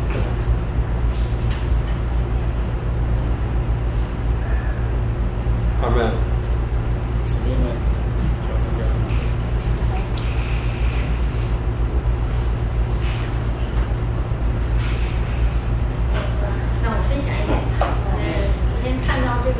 Speaker 2: 阿们。
Speaker 5: 那我分享一点，呃，昨天看到这个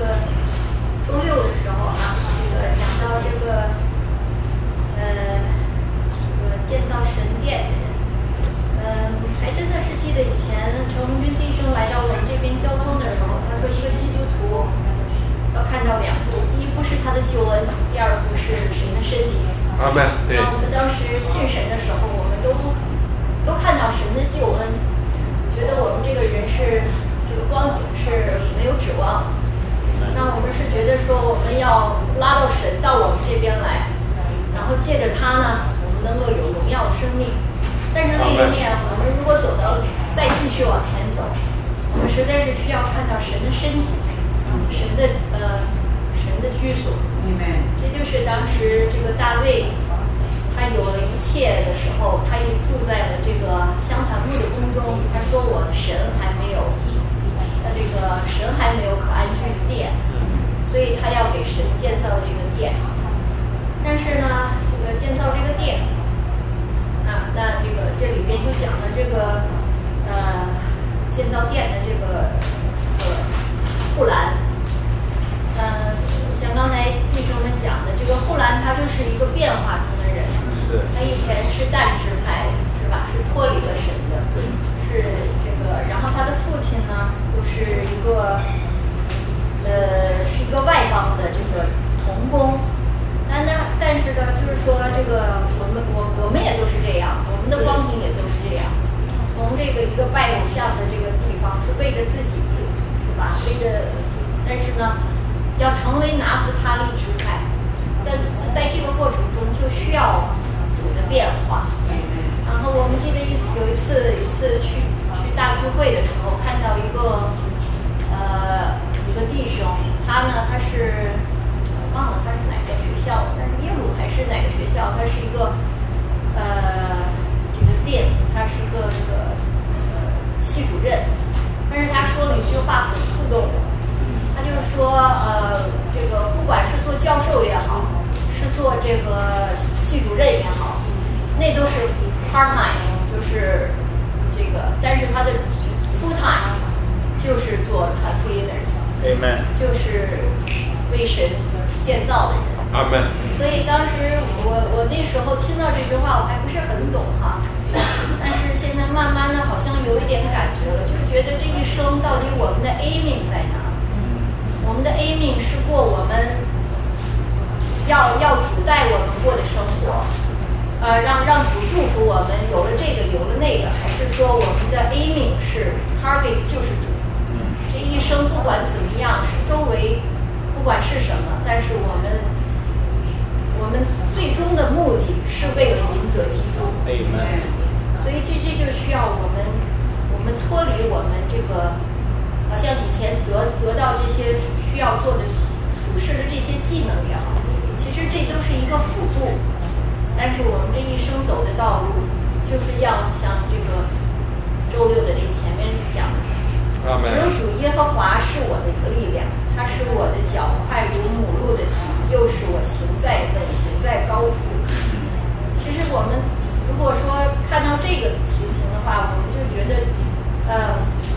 Speaker 6: 是他的救恩，第二步是神的身体。
Speaker 2: 阿门。对。
Speaker 6: 那我们当时信神的时候，我们都都看到神的救恩，觉得我们这个人是这个光景是没有指望。那我们是觉得说我们要拉到神到我们这边来，然后借着他呢，我们能够有荣耀的生命。但是另一面，我们如果走到再继续往前走，我们实在是需要看到神的身体，神的呃神的居所。这就是当时这个大卫，他有了一切的时候，他也住在了这个香檀木的宫中。他说：“我的神还没有。”他这个神还没有可安居的殿，所以他要给神建造这个殿。但是呢，这个建造这个殿，啊，那这个这里边就讲了这个呃建造殿的这个呃护栏。呃，像刚才弟兄们讲的，这个护栏他就是一个变化中的人。
Speaker 2: 是。
Speaker 6: 他以前是但支派，是吧？是脱离了神的。对。是这个，然后他的父亲呢，就是一个，呃，是一个外邦的这个童工，但呢，但是呢，就是说这个我们我我们也都是这样，我们的光景也都是这样，从这个一个拜偶像的这个地方是为着自己，是吧？为着，但是呢，要成为拿弗他利支派，在在这个过程中就需要主的变化。然后我们记得一次有一次一次去去大聚会的时候，看到一个呃一个弟兄，他呢他是忘了他是哪个学校，但是耶鲁还是哪个学校，他是一个呃这个店，他是个这个呃系主任，但是他说了一句话很触动我，他就是说呃这个不管是做教授也好，是做这个系主任也好，那都是part time， 就是这个，但是他的 full time 就是做传福音的人
Speaker 2: ，Amen，
Speaker 6: 就是为神建造的人
Speaker 2: ，Amen。
Speaker 6: 所以当时我我那时候听到这句话，我还不是很懂哈，但是现在慢慢的好像有一点感觉了，就是觉得这一生到底我们的 aiming 在哪？我们的 aiming 是过我们要要主带我们过的生活。呃，让让主祝福我们有了这个有了那个，还是说我们的 aiming 是 target 就是主？这一生不管怎么样，是周围不管是什么，但是我们我们最终的目的是为了赢得基督。所以这这就需要我们我们脱离我们这个，好像以前得得到这些需要做的属世的这些技能也好，其实这都是一个辅助。但是我们这一生走的道路，就是要像这个周六的这前面讲的，只有主耶和华是我的一个力量，他使我的脚快如母鹿的蹄，又使我行在稳行在高处。其实我们如果说看到这个情形的话，我们就觉得，呃，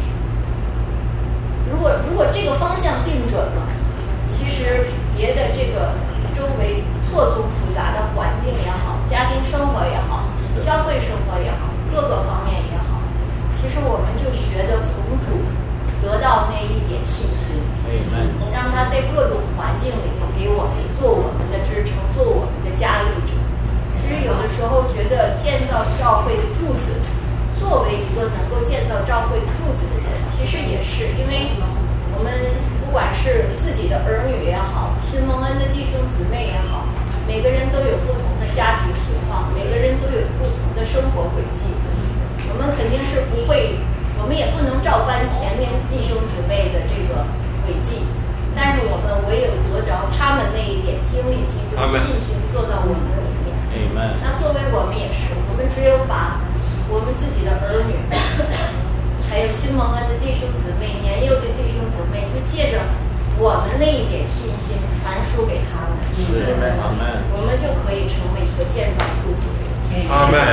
Speaker 6: 如果如果这个方向定准了，其实别的这个周围错综复杂的环境也好，家庭生活也好，教会生活也好，各个方面也好，其实我们就学着从主得到那一点信心，让他在各种环境里头给我们做我们的支撑，做我们的加力者。其实有的时候觉得建造教会的柱子，作为一个能够建造教会柱子的人，其实也是因为我们不管是自己的儿女也好，新蒙恩的弟兄姊妹也好，每个人都有不同的家庭情况，每个人都有不同的生活轨迹。我们肯定是不会，我们也不能照搬前面弟兄姊妹的这个轨迹，但是我们唯有得着他们那一点经历基督的信心做到我们里面。那作为我们也是，我们只有把我们自己的儿女，还有新蒙恩的弟兄姊妹、年幼的弟兄姊妹，就借着我们那一点信心传输给他们，我们就可以成为一个建造柱子的人。
Speaker 2: 阿门。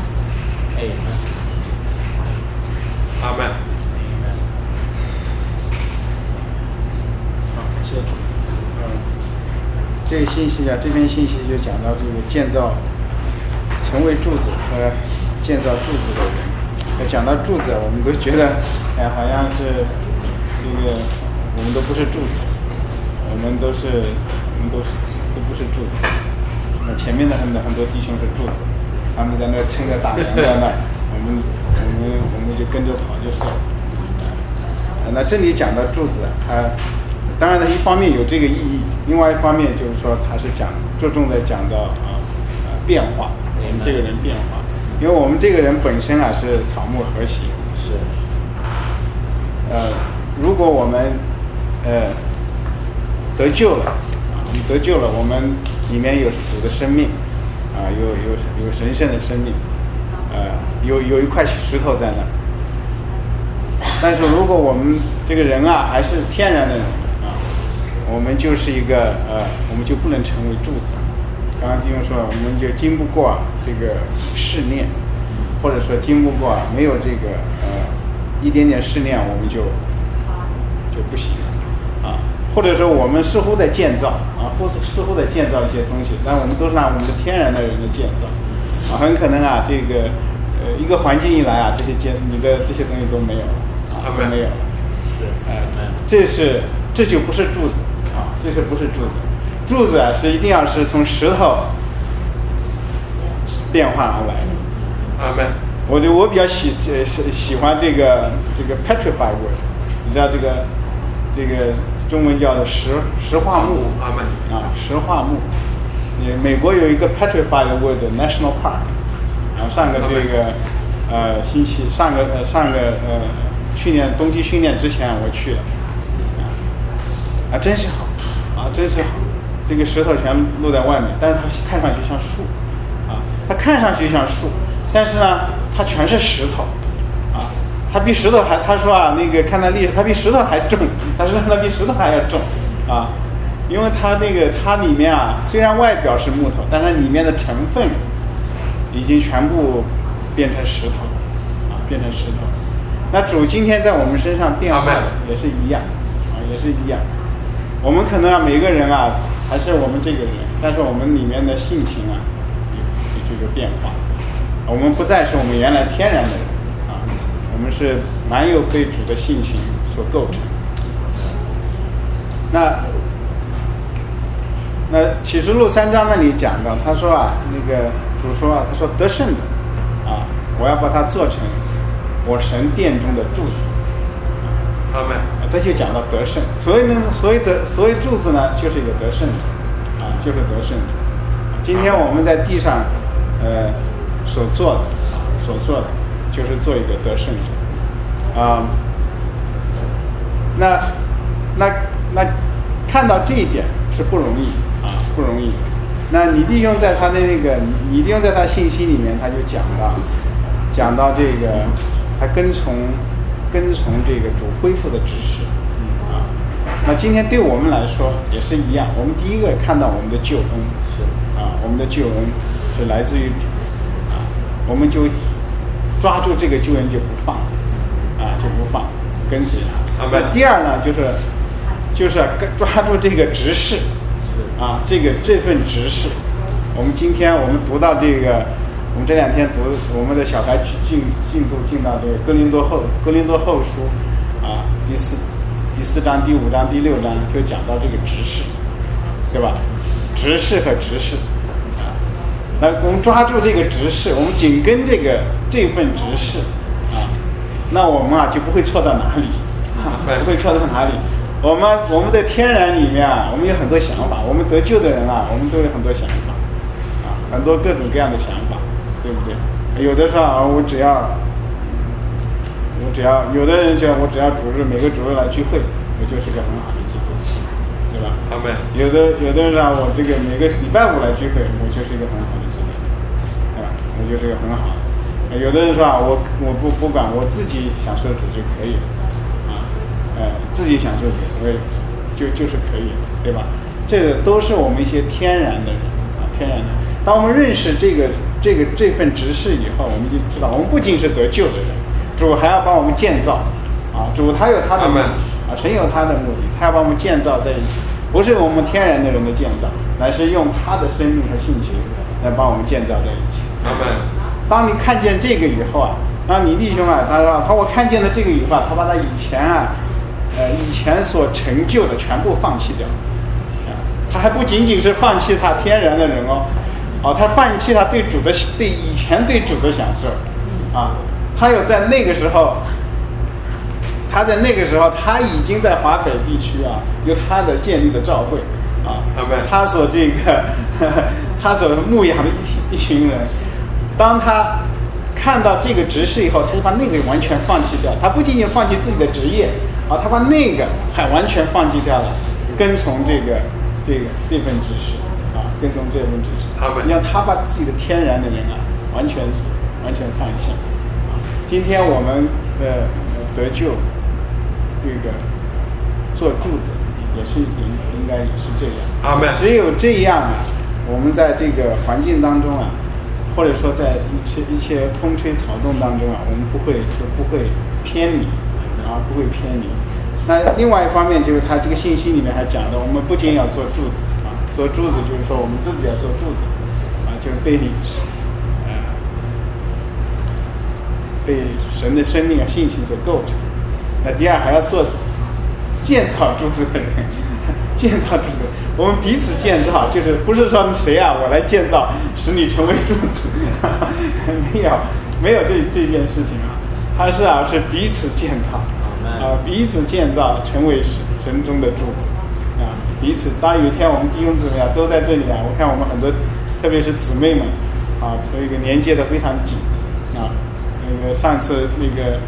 Speaker 2: 阿门。
Speaker 3: 好，谢谢主。嗯，这个信息啊，这篇信息就讲到这个建造、成为柱子和建造柱子的人。讲到柱子，我们都觉得，哎，好像是这个，我们都不是柱子，我们都是们都是都不是柱子。那前面的很多很多弟兄是柱子，他们在那撑着大梁在那儿，我们我们我们就跟着跑就是了。啊，那这里讲到柱子，它当然呢一方面有这个意义，另外一方面就是说它是讲着重的讲到啊啊变化，我们这个人变化，因为我们这个人本身啊是草木和谐。
Speaker 2: 是。
Speaker 3: 呃，如果我们呃得救了，啊，我们得救了，我们里面有主的生命，啊，有有有神圣的生命，呃，有有一块石头在那。但是如果我们这个人啊还是天然的人啊，我们就是一个呃，我们就不能成为柱子。刚刚弟兄说了，我们就经不过这个试炼，或者说经不过没有这个呃一点点试炼，我们就就不行啊。或者说我们似乎在建造啊，或似乎在建造一些东西，但我们都是拿我们的天然的人的建造啊，很可能啊这个呃一个环境一来啊，这些建你的这些东西都没有了啊，都没有了。是，哎、呃，这是这就不是柱子啊，这是不是柱子？柱子啊是一定要是从石头变化而来的。
Speaker 2: 阿门。
Speaker 3: 我就我比较喜呃喜欢这个这个 petrified word， 你知道这个这个中文叫做石石化木。
Speaker 2: 阿门。
Speaker 3: 啊，石化木。呃，美国有一个 petrified word national park， 然后上个这个呃星期上个呃上个呃去年冬季训练之前我去了，啊，真是好，啊，真是好。这个石头全露在外面，但是它看上去像树，啊，它看上去像树，但是呢，它全是石头，啊，它比石头还，他说啊，那个看它历史，它比石头还重，他说它比石头还要重，啊，因为它那个它里面啊，虽然外表是木头，但它里面的成分已经全部变成石头，啊，变成石头。那主今天在我们身上变化的也是一样，啊，也是一样。我们可能啊，每个人啊。还是我们这个人，但是我们里面的性情啊，有有这个变化。我们不再是我们原来天然的人啊，我们是蛮有被主的性情所构成。那那启示录三章那里讲到，他说啊，那个主说啊，他说得胜的啊，我要把它做成我神殿中的柱子。
Speaker 2: 阿门。
Speaker 3: 这就讲到得胜，所以呢，所以得，所以柱子呢，就是一个得胜者，啊，就是得胜者。今天我们在地上，呃，所做的，啊，所做的，就是做一个得胜者，啊，那，那，那，看到这一点是不容易啊，不容易。那李弟兄在他的那个，李弟兄在他信息里面，他就讲到，讲到这个，他跟从。跟从这个主恢复的指示，啊，那今天对我们来说也是一样。我们第一个看到我们的救恩，啊，我们的救恩是来自于主，啊，我们就抓住这个救恩就不放，啊，就不放，跟随他。那第二呢，就是就是抓住这个指示，啊，这个这份指示。我们今天我们读到这个。我们这两天读我们的小孩进进度进到这个哥林多后哥林多后书啊，第四第四章第五章第六章就讲到这个执事，对吧？执事和执事啊，那我们抓住这个执事，我们紧跟这个这份执事啊，那我们啊就不会错到哪里，啊、不会错到哪里。我们我们的天然里面啊，我们有很多想法，我们得救的人啊，我们都有很多想法啊，很多各种各样的想法。对不对？有的时候啊，我只要，我只要，有的人讲我只要主日每个主日来聚会，我就是个很好的聚会，对吧？
Speaker 2: 阿门。
Speaker 3: 有的有的人让我这个每个礼拜五来聚会，我就是一个很好的聚会，对吧？我就是一个很好的。有的人说啊，我我不不管，我自己享受主就可以了，啊，呃，自己享受主，我也就就是可以了，对吧？这个都是我们一些天然的人啊，天然的。当我们认识这个。这个这份执事以后，我们就知道，我们不仅是得救的人，主还要帮我们建造，啊，主他有他的目的，啊，神有他的目的，他要把我们建造在一起，不是我们天然的人的建造，乃是用他的生命和性情来帮我们建造在一起。
Speaker 2: 阿门。
Speaker 3: 当你看见这个以后啊，当你弟兄啊，他说他我看见了这个以后，他把他以前啊，呃，以前所成就的全部放弃掉，啊， 他还不仅仅是放弃他天然的人哦，哦，他放弃他对主的对以前对主的享受，啊，他有在那个时候，他在那个时候他已经在华北地区啊有他的建立的教会啊，他所这个呵呵他所牧养的一一群人，当他看到这个执事以后，他就把那个完全放弃掉，他不仅仅放弃自己的职业啊，他把那个还完全放弃掉了，跟从这个这个这份执事啊，跟从这份执事。你看他把自己的天然的人啊，完全完全放弃。啊，今天我们呃得救，这个做柱子也是应应该也是这样。
Speaker 2: 阿们。
Speaker 3: 只有这样啊，我们在这个环境当中啊，或者说在一切一切风吹草动当中啊，我们不会就不会偏离啊，不会偏离。那另外一方面就是他这个信息里面还讲的，我们不仅要做柱子啊，做柱子就是说我们自己要做柱子啊，就是被呃被神的生命啊性情所构成。那第二还要做建造柱子的人，建造柱子，我们彼此建造，就是不是说谁啊我来建造使你成为柱子，没有没有这这件事情啊，它是啊是彼此建造。啊，彼此建造成为神神中的柱子啊！彼此，当有一天我们弟兄姊妹啊都在这里啊，我看我们很多，特别是姊妹们啊，这个连接的非常紧啊。那个上次那个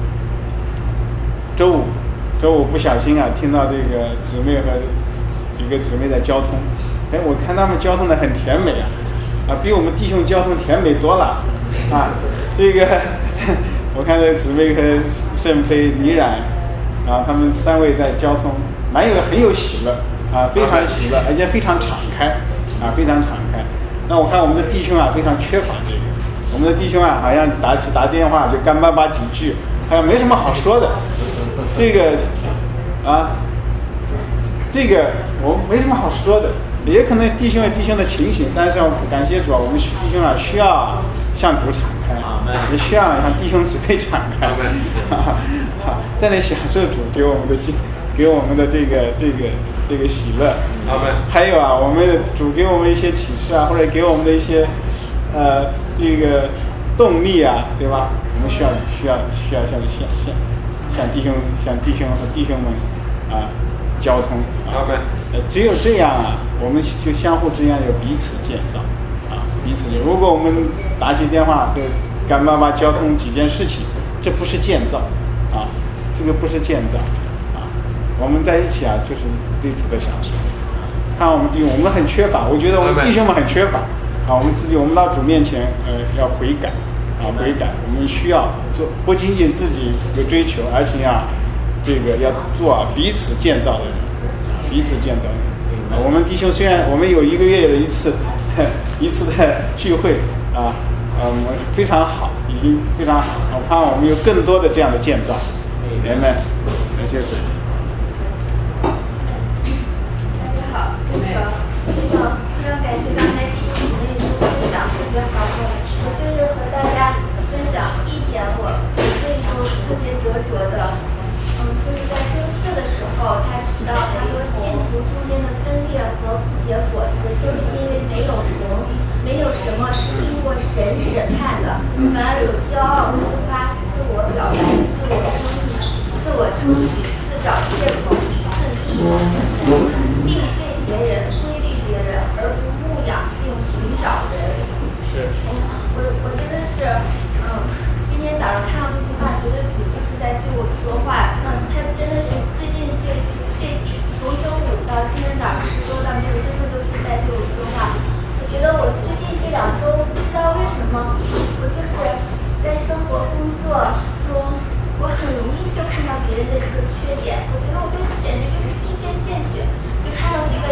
Speaker 3: 周五，周五不小心啊，听到这个姊妹和几个姊妹在交通，哎，我看他们交通的很甜美啊，啊，比我们弟兄交通甜美多了啊！这个。我看这姊妹和盛飞、李冉，啊，他们三位在交通，蛮有很有喜乐啊，非常喜乐，而且非常敞开啊，非常敞开。那我看我们的弟兄啊，非常缺乏这个。我们的弟兄啊，好像打打电话就干巴巴几句，好像没什么好说的。这个啊，这个我没什么好说的。也可能弟兄有弟兄的情形，但是感谢主啊，我们弟兄啊需要向主敞开，也需要向弟兄姊妹敞开，在那享受主给我们的给我们的这个这个这个喜乐。还有啊，我们主给我们一些启示啊，或者给我们的一些呃这个动力啊，对吧？我们需要需要需要向向向向弟兄向弟兄和弟兄们啊。交通啊，呃，只有这样啊，我们就相互之间有彼此建造啊，彼此。如果我们打起电话就干巴巴交通几件事情，这不是建造啊，这个不是建造啊。我们在一起啊，就是对主的享受。看我们弟兄，我们很缺乏，我觉得我们弟兄们很缺乏啊。我们自己，我们到主面前，呃，要悔改啊，悔改。我们需要做，不仅仅自己有追求，而且啊。这个要做啊，彼此建造的人，彼此建造的人。啊，我们弟兄虽然我们有一个月的一次一次的聚会啊，呃，我们非常好，已经非常好。我盼望我们有更多的这样的建造，人们，感谢主。
Speaker 7: 大家好，那个，那个，非常感谢刚才弟兄姊妹都分享特别好的，我就是和大家分享一点我这一周特别得着的。嗯，就是在周四的时候，他提到他说信徒中间的分裂和不结果子，都是因为没有灵，没有什么是经过神审判的，反而有骄傲、自夸、自我表白、自我称义、自我称许、自找借口、自义、定罪别人、规律别人，而不牧养并寻找人。
Speaker 3: 是。
Speaker 7: 我我真的是，嗯，今天早上看到这句话，觉得主就是在对我说话。那他真的是最近这这从周五到今天早上十多到没有，真的都是在对我说话。我觉得我最近这两周不知道为什么，我就是在生活工作中，我很容易就看到别人的一个缺点。我觉得我就是简直就是一针见血，就看到几个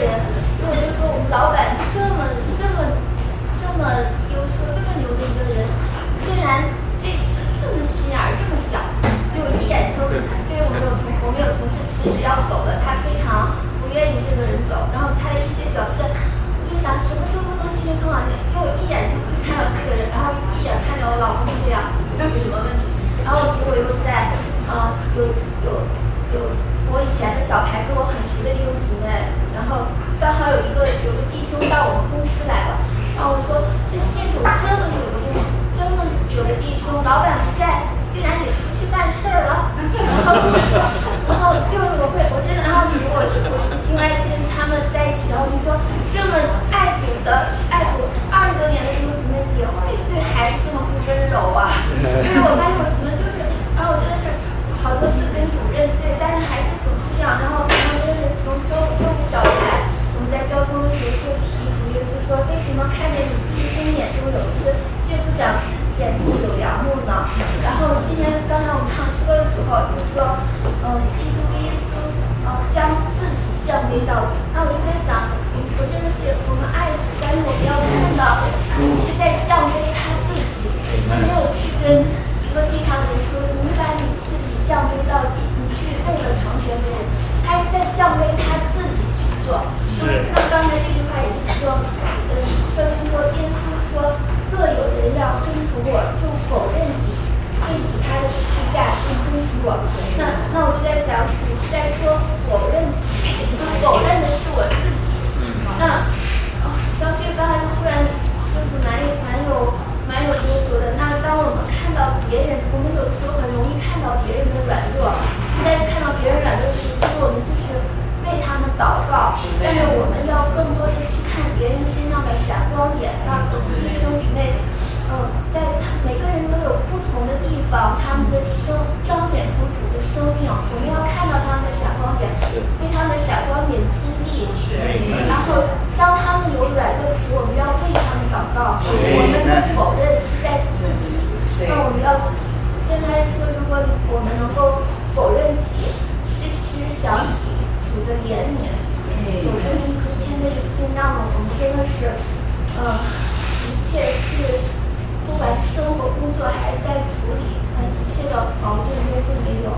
Speaker 7: 后然后就是我会我真的，然后如果我应该跟他们在一起，然后就说这么爱主的爱主二十多年的弟兄姊妹也会对孩子这么不温柔啊？就是我发现我可能就是，然后我真的是好多次跟主认罪，但是还是总是这样，然后然后真的是从周周五早来，我们在交通的时候就提主耶稣说，为什么看见你弟兄眼中有刺，却不想自己眼中有梁木呢？然后今天刚才我们唱诗歌的时候就说，嗯，基督耶稣，呃，将自己降卑到底。那我就在想，我真的是我们爱主，但是我们要看到主是在降卑他自己，没有去跟一个地上人说，你把你自己降卑到底，你去为了成全别人，他是在降卑他自己去做。那刚才这句话也是说，嗯，说说耶稣说，若有人要跟从我，就否认己，背起他的十字架，并跟从我。那那我就在想，主是在说否认己，否认的是我自己。那哦，张旭刚才突然就是蛮有蛮有蛮有多说的。那当我们看到别人，我们有的时候很容易看到别人的软弱，但是看到别人软弱时，其实我们就是为他们祷告，但是我们要更多的去看别人身上的闪光点，让弟兄姊妹，嗯，在他每个人都有不同的地方，他们的生彰显出主的生命，我们要看到他们的闪光点，被他们的闪光点激励，然后当他们有软弱时，我们要为他们祷告，我们的否认是在自己，那我们要跟他说，如果我们能够否认己，时时想起主的怜悯，有这么一颗谦卑的心，那么我们真的是，嗯，一切是不管是生活、工作还是在处理，嗯，一切的矛盾都会没有。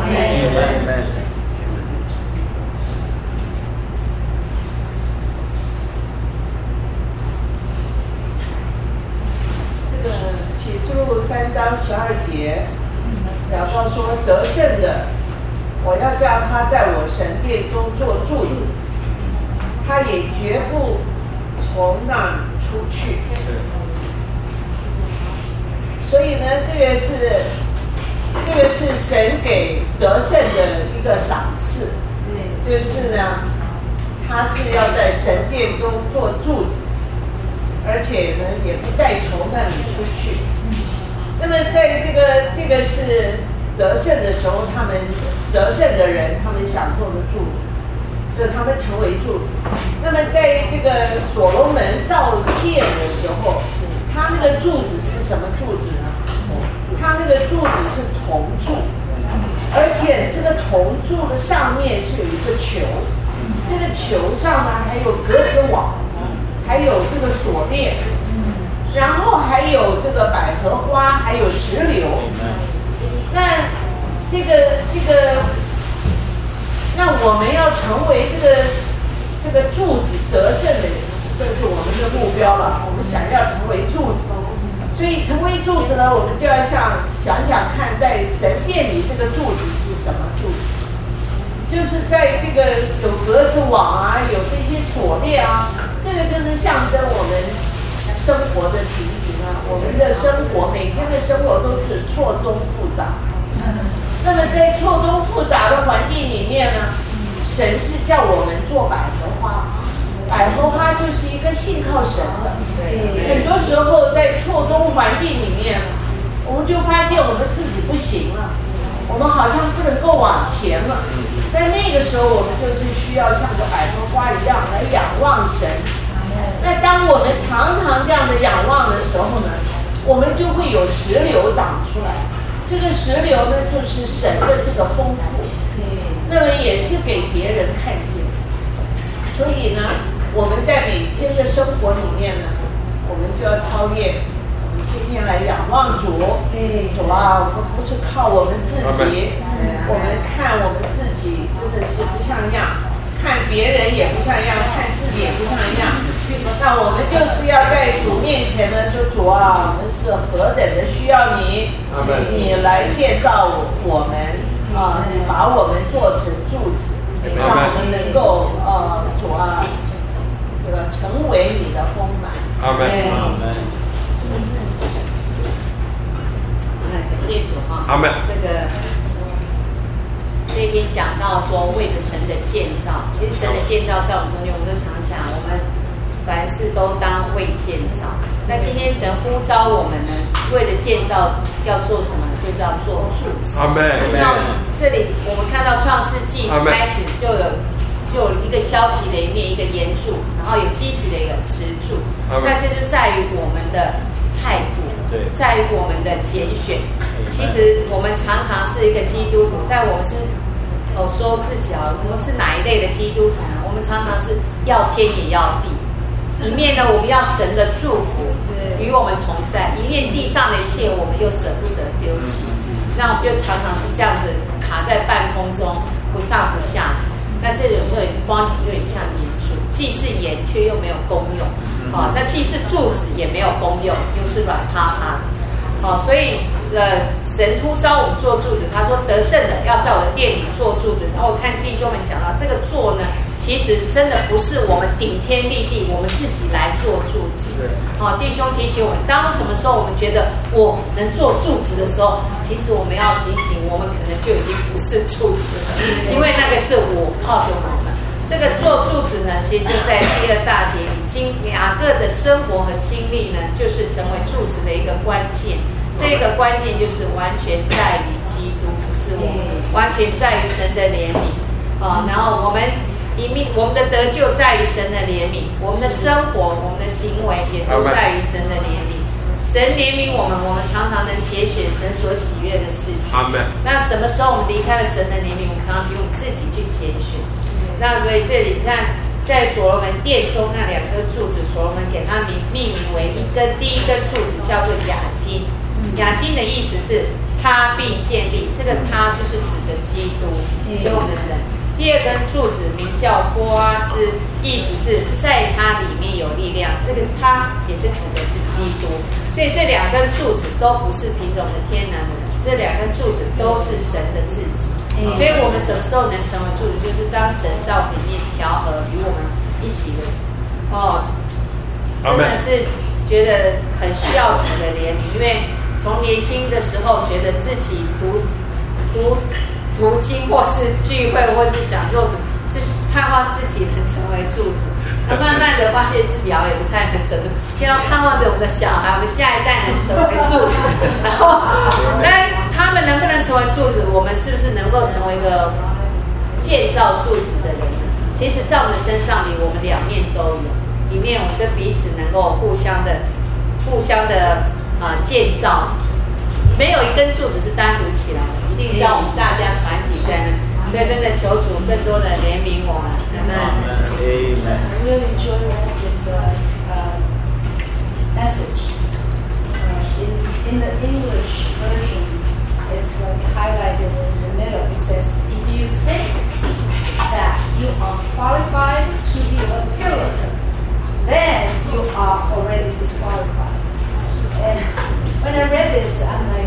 Speaker 3: 这个启示录三章十二节，祷告说得胜的，我要叫他在我神殿中做柱子，他也绝不从那出去。所以呢，这个是这个是神给得胜的一个赏赐，就是呢，他是要在神殿中做柱子，而且呢，也不再从那里出去。那么在这个这个是得胜的时候，他们得胜的人，他们享受的柱子，就他们成为柱子。那么在这个所罗门造殿的时候，他那个柱子是什么柱子呢？他那个柱子是铜柱，而且这个铜柱的上面是有一个球，这个球上呢还有格子网，还有这个锁链，然后还有这个百合花，还有石榴。那这个这个，那我们要成为这个这个柱子得胜的人，这是我们的目标了。我们想要成为柱子，所以成为柱子呢，我们就要像想想看，在神殿里这个柱子是什么柱子？就是在这个有格子网啊，有这些锁链啊，这个就是象征我们生活的情形啊。我们的生活，每天的生活都是错综复杂。那么在错综复杂的环境里面呢，神是叫我们做百合花，百合花就是一个信靠神的。很多时候在错综环境里面，我们就发现我们自己不行了，我们好像不能够往前了。在那个时候，我们就是需要像个百合花一样来仰望神。那当我们常常这样的仰望的时候呢，我们就会有石榴长出来。这个石榴呢，就是神的这个丰富，那么也是给别人看见。所以呢，我们在每天的生活里面呢，我们就要操练，我们天天来仰望主。主啊，我们不是靠我们自己，我们看我们自己真的是不像样，看别人也不像样，看自己也不像样。那我们就是要在主面前呢，说主啊，我们是何等的需要你，你来建造我们啊，你把我们做成柱子，让我们能够呃，主啊，这个成为你的丰满。
Speaker 2: 阿门。阿门。
Speaker 8: 感谢主哈。
Speaker 2: 阿门。
Speaker 8: 这个
Speaker 6: 这边讲到说为着神的建造，其实神的建造在我们中间，我们都常讲，我们凡事都当为建造。那今天神呼召我们呢，为了建造要做什么？就是要做柱子。
Speaker 2: 阿门。
Speaker 6: 那这里我们看到创世纪开始就有就有一个消极的一面，一个岩柱，然后有积极的一个石柱。那这就在于我们的态度，在于我们的拣选。其实我们常常是一个基督徒，但我们是哦说自己啊，我们是哪一类的基督徒呢？我们常常是要天也要地，一面呢我们要神的祝福与我们同在，一面地上的一切我们又舍不得丢弃。那我们就常常是这样子卡在半空中，不上不下。那这种就很光景就很像岩柱，既是岩却又没有功用，啊，那既是柱子也没有功用，又是软趴趴的，哦，所以呃，神呼召我们做柱子，他说得胜的要在我的店里做柱子。然后我看弟兄们讲到这个做呢，其实真的不是我们顶天立地，我们自己来做柱子。哦，弟兄提醒我们，当什么时候我们觉得我能做柱子的时候，其实我们要警醒，我们可能就已经不是柱子了，因为那个是我靠着我们。这个做柱子呢，其实就在第二大点里，经雅各的生活和经历呢，就是成为柱子的一个关键。这个关键就是完全在于基督，不是我们，完全在于神的怜悯啊。然后我们一面我们的得救在于神的怜悯，我们的生活、我们的行为也都在于神的怜悯。神怜悯我们，我们常常能节选神所喜悦的事情。那什么时候我们离开了神的怜悯，我们常常比我们自己去节选。那所以这里你看，在所罗门殿中那两根柱子，所罗门给它命命名为一根，第一根柱子叫做雅金。雅金的意思是他必建立，这个他就是指着基督，就我们的神。第二根柱子名叫波阿斯，意思是在它里面有力量，这个他也是指的是基督。所以这两根柱子都不是品种的天然的人，这两根柱子都是神的自己。所以我们什么时候能成为柱子，就是当神在我们里面调和与我们一起的时候。哦，真的是觉得很需要主的怜悯，因为从年轻的时候觉得自己读读读经或是聚会或是享受主，是盼望自己能成为柱子。那慢慢的发现自己好像也不太能成为，现在盼望着我们的小孩，我们下一代能成为柱子。然后，但他们能不能成为柱子，我们是不是能够成为一个建造柱子的人？其实，在我们的身上里，我们两面都有。一面我们跟彼此能够互相的、互相的啊、呃、建造，没有一根柱子是单独起来的，一定是要我们大家团体在那。所以真的求主更多的怜悯我们。Amen.
Speaker 3: Amen. I really enjoy this uh, uh, message. Uh, in in the English version, it's like highlighted in the middle. It says, "If you think that you are qualified to be a pillar, then you are already disqualified." And when I read this, I'm like,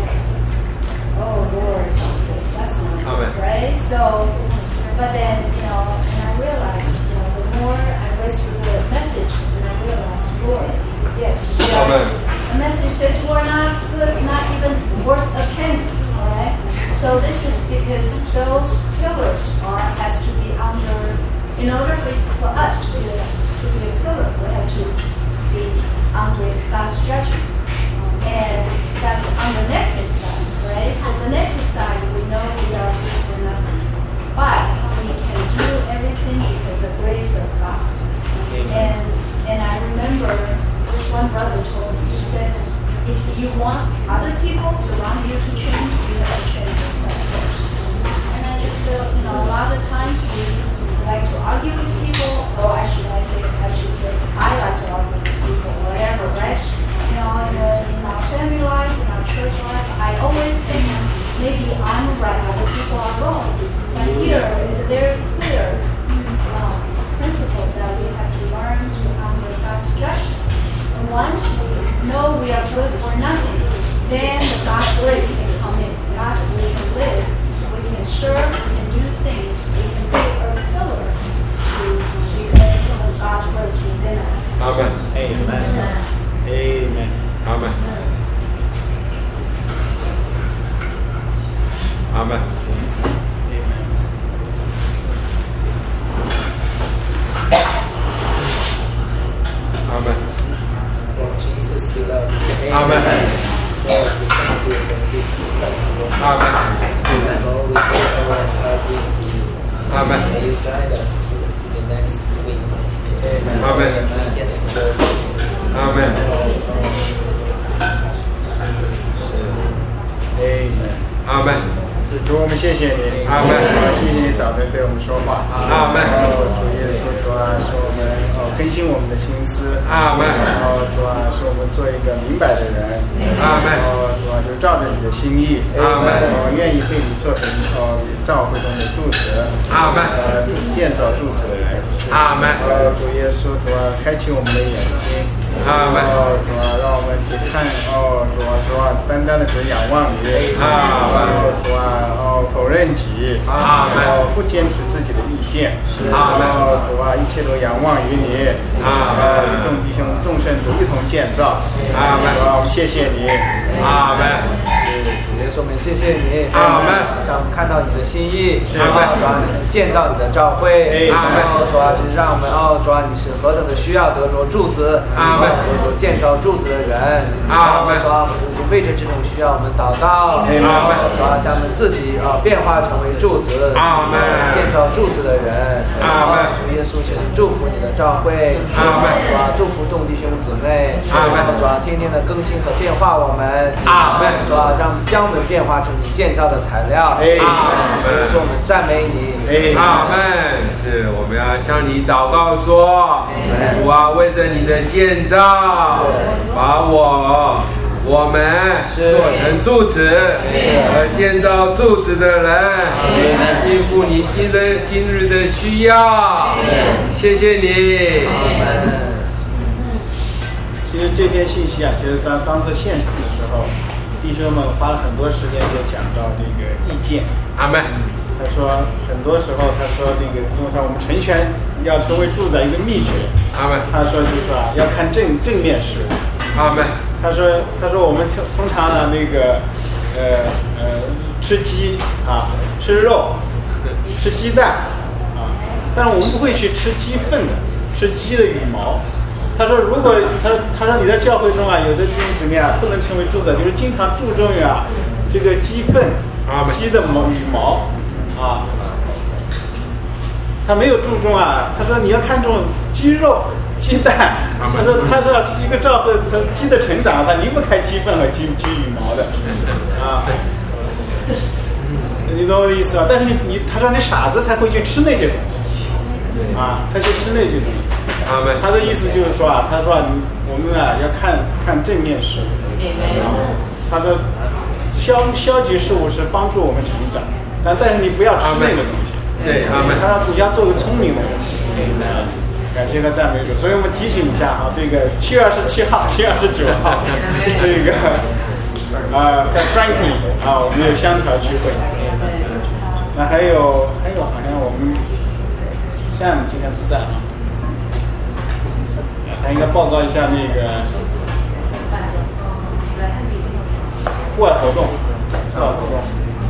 Speaker 3: oh Lord Jesus, that's not good, right? So, but then, you know, and I realized, you know, the more I read through the message, and I realized, Lord, yes, we are. The message says we're not good, not even worth a penny, all right? So this is because those pillars are has to be under, in order for, for us to be a, to be a pillar, we have to be under God's judgment. And that's on the negative side, right? So the negative side, we know we are good for nothing. But we can do everything because of the grace of God. And and I remember this one brother told me, he said, if you want other people surround you to change, you have to change yourself first. And I just feel, you know, a lot of times we like to argue with people, or actually I say, I should say, I like to argue with people, whatever, right? You know, in, the, in our family life, in our church life, I always think maybe I'm right, other people are wrong. But here is a very clear um, principle that we have to learn to under God's judgment. And once we know we are good for nothing, then the God's grace can come in. God, we can live, we can serve, we can do things, we can be a pillar to because of God's grace within us.
Speaker 2: Amen.
Speaker 3: Amen.
Speaker 2: Amen. Amen. Amen. 阿门。阿门。
Speaker 3: 主，我们谢谢你，
Speaker 2: 阿门。
Speaker 3: 谢谢你早晨对我们说话，
Speaker 2: 阿门。
Speaker 3: 然后主耶稣主啊，使我们哦更新我们的心思，
Speaker 2: 阿门。
Speaker 3: 然后主啊，使我们做一个明白的人，
Speaker 2: 阿门。
Speaker 3: 然后主啊，就照着你的心意，
Speaker 2: 阿门。
Speaker 3: 我愿意被你做成哦教会中的柱子，
Speaker 2: 阿门。
Speaker 3: 呃，建造柱子的人，
Speaker 2: 阿门。
Speaker 3: 呃，主耶稣主啊，开启我们的眼睛，
Speaker 2: 阿门。
Speaker 3: 哦，主啊，让我们只看哦，主啊，主啊，单单的只仰望你，
Speaker 2: 阿门。
Speaker 3: 哦，主啊。哦，否认己，
Speaker 2: 阿门。
Speaker 3: 哦，不坚持自己的意见，
Speaker 2: 阿门。
Speaker 3: 哦，主啊，一切都仰望于你，
Speaker 2: 阿门。
Speaker 3: 哦，众弟兄、众圣徒一同建造，
Speaker 2: 阿门。
Speaker 3: 主啊，我们谢谢你，
Speaker 2: 阿门。
Speaker 8: 主耶稣，我们谢谢你，
Speaker 2: 阿门。
Speaker 8: 让我们看到你的心意，
Speaker 2: 阿门。
Speaker 8: 主啊，你是建造你的教会，
Speaker 2: 阿门。
Speaker 8: 主啊，是让我们哦，主啊，你是何等的需要得着柱子，
Speaker 2: 阿门。
Speaker 8: 得着建造柱子的人，
Speaker 2: 阿门。
Speaker 8: 主啊，为着这种需要，我们祷告，
Speaker 2: 阿门。
Speaker 8: 主啊，将我们自己啊变化成为柱子，
Speaker 2: 阿门。
Speaker 8: 建造柱子的人，
Speaker 2: 阿门。
Speaker 8: 主耶稣，请祝福你的教会，
Speaker 2: 阿门。
Speaker 8: 主啊，祝福众弟兄姊妹，
Speaker 2: 阿门。
Speaker 8: 主啊，天天的更新和变化我们，
Speaker 2: 阿门。
Speaker 8: 主啊，让将我们变化成你建造的材料，
Speaker 2: 阿门。
Speaker 8: 说我们赞美你，
Speaker 2: 阿门。是我们要向你祷告说，主啊，为着你的建造，把我。我们做成柱子，而建造柱子的人，应付你今日今日的需要。谢谢你。
Speaker 3: 其实这篇信息啊，其实当当时现场的时候，弟兄们花了很多时间就讲到这个意见。
Speaker 2: 阿门。
Speaker 3: 他说，很多时候他说那个，因为他我们成全要成为柱子一个秘诀。
Speaker 2: 阿门。
Speaker 3: 他说就是说啊，要看正正面事。
Speaker 2: 阿门。
Speaker 3: 他说：“他说我们通通常呢，那个，呃呃，吃鸡啊，吃肉，吃鸡蛋啊，但是我们不会去吃鸡粪的，吃鸡的羽毛。他说，如果他他说你在教会中啊，有的弟兄姊妹啊，不能成为柱子，就是经常注重于啊这个鸡粪、鸡的毛羽毛啊，他没有注重啊。他说你要看重鸡肉。”鸡蛋，他说：“他说一个教会从鸡的成长，他离不开鸡粪和鸡鸡羽毛的，啊，你懂我的意思啊？但是你你，他说你傻子才会去吃那些东西，啊，他去吃那些东西。他的意思就是说啊，他说啊，我们啊要看看正面事物，啊，他说消消极事物是帮助我们成长，但但是你不要吃那个东西。
Speaker 2: 对，他
Speaker 3: 让你要做个聪明的人。”感谢他赞美主，所以我们提醒一下啊，这个七月二十七号、七月二十九号，这个啊、呃，在 Franklin 啊，我们有香条聚会。那还有还有，好像我们 Sam 今天不在啊，他应该报告一下那个户外活动，户外活动。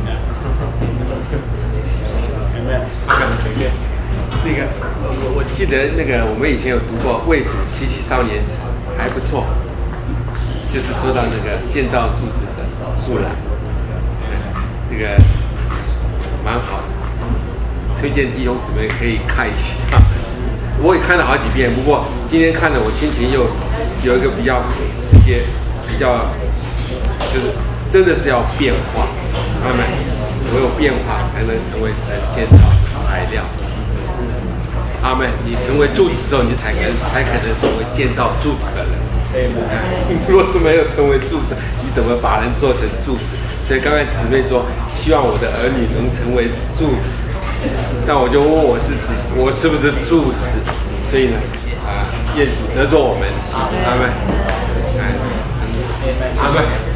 Speaker 3: 明白？再见。
Speaker 2: 那个，我我记得那个我们以前有读过《为主希奇少年时》，还不错。就是说到那个建造柱子者布兰，那个蛮好的，推荐弟兄姊妹可以看一下。我也看了好几遍，不过今天看了，我心情又有一个比较直接，比较就是真的是要变化，慢慢唯有变化才能成为神建造材料。阿们，你成为柱子之后，你才可能才可能成为建造柱子的人。如果是没有成为柱子，你怎么把人做成柱子？所以刚才姊妹说，希望我的儿女能成为柱子，但我就问我自己，我是不是柱子？所以呢，啊，愿主得着我们，阿们，阿们。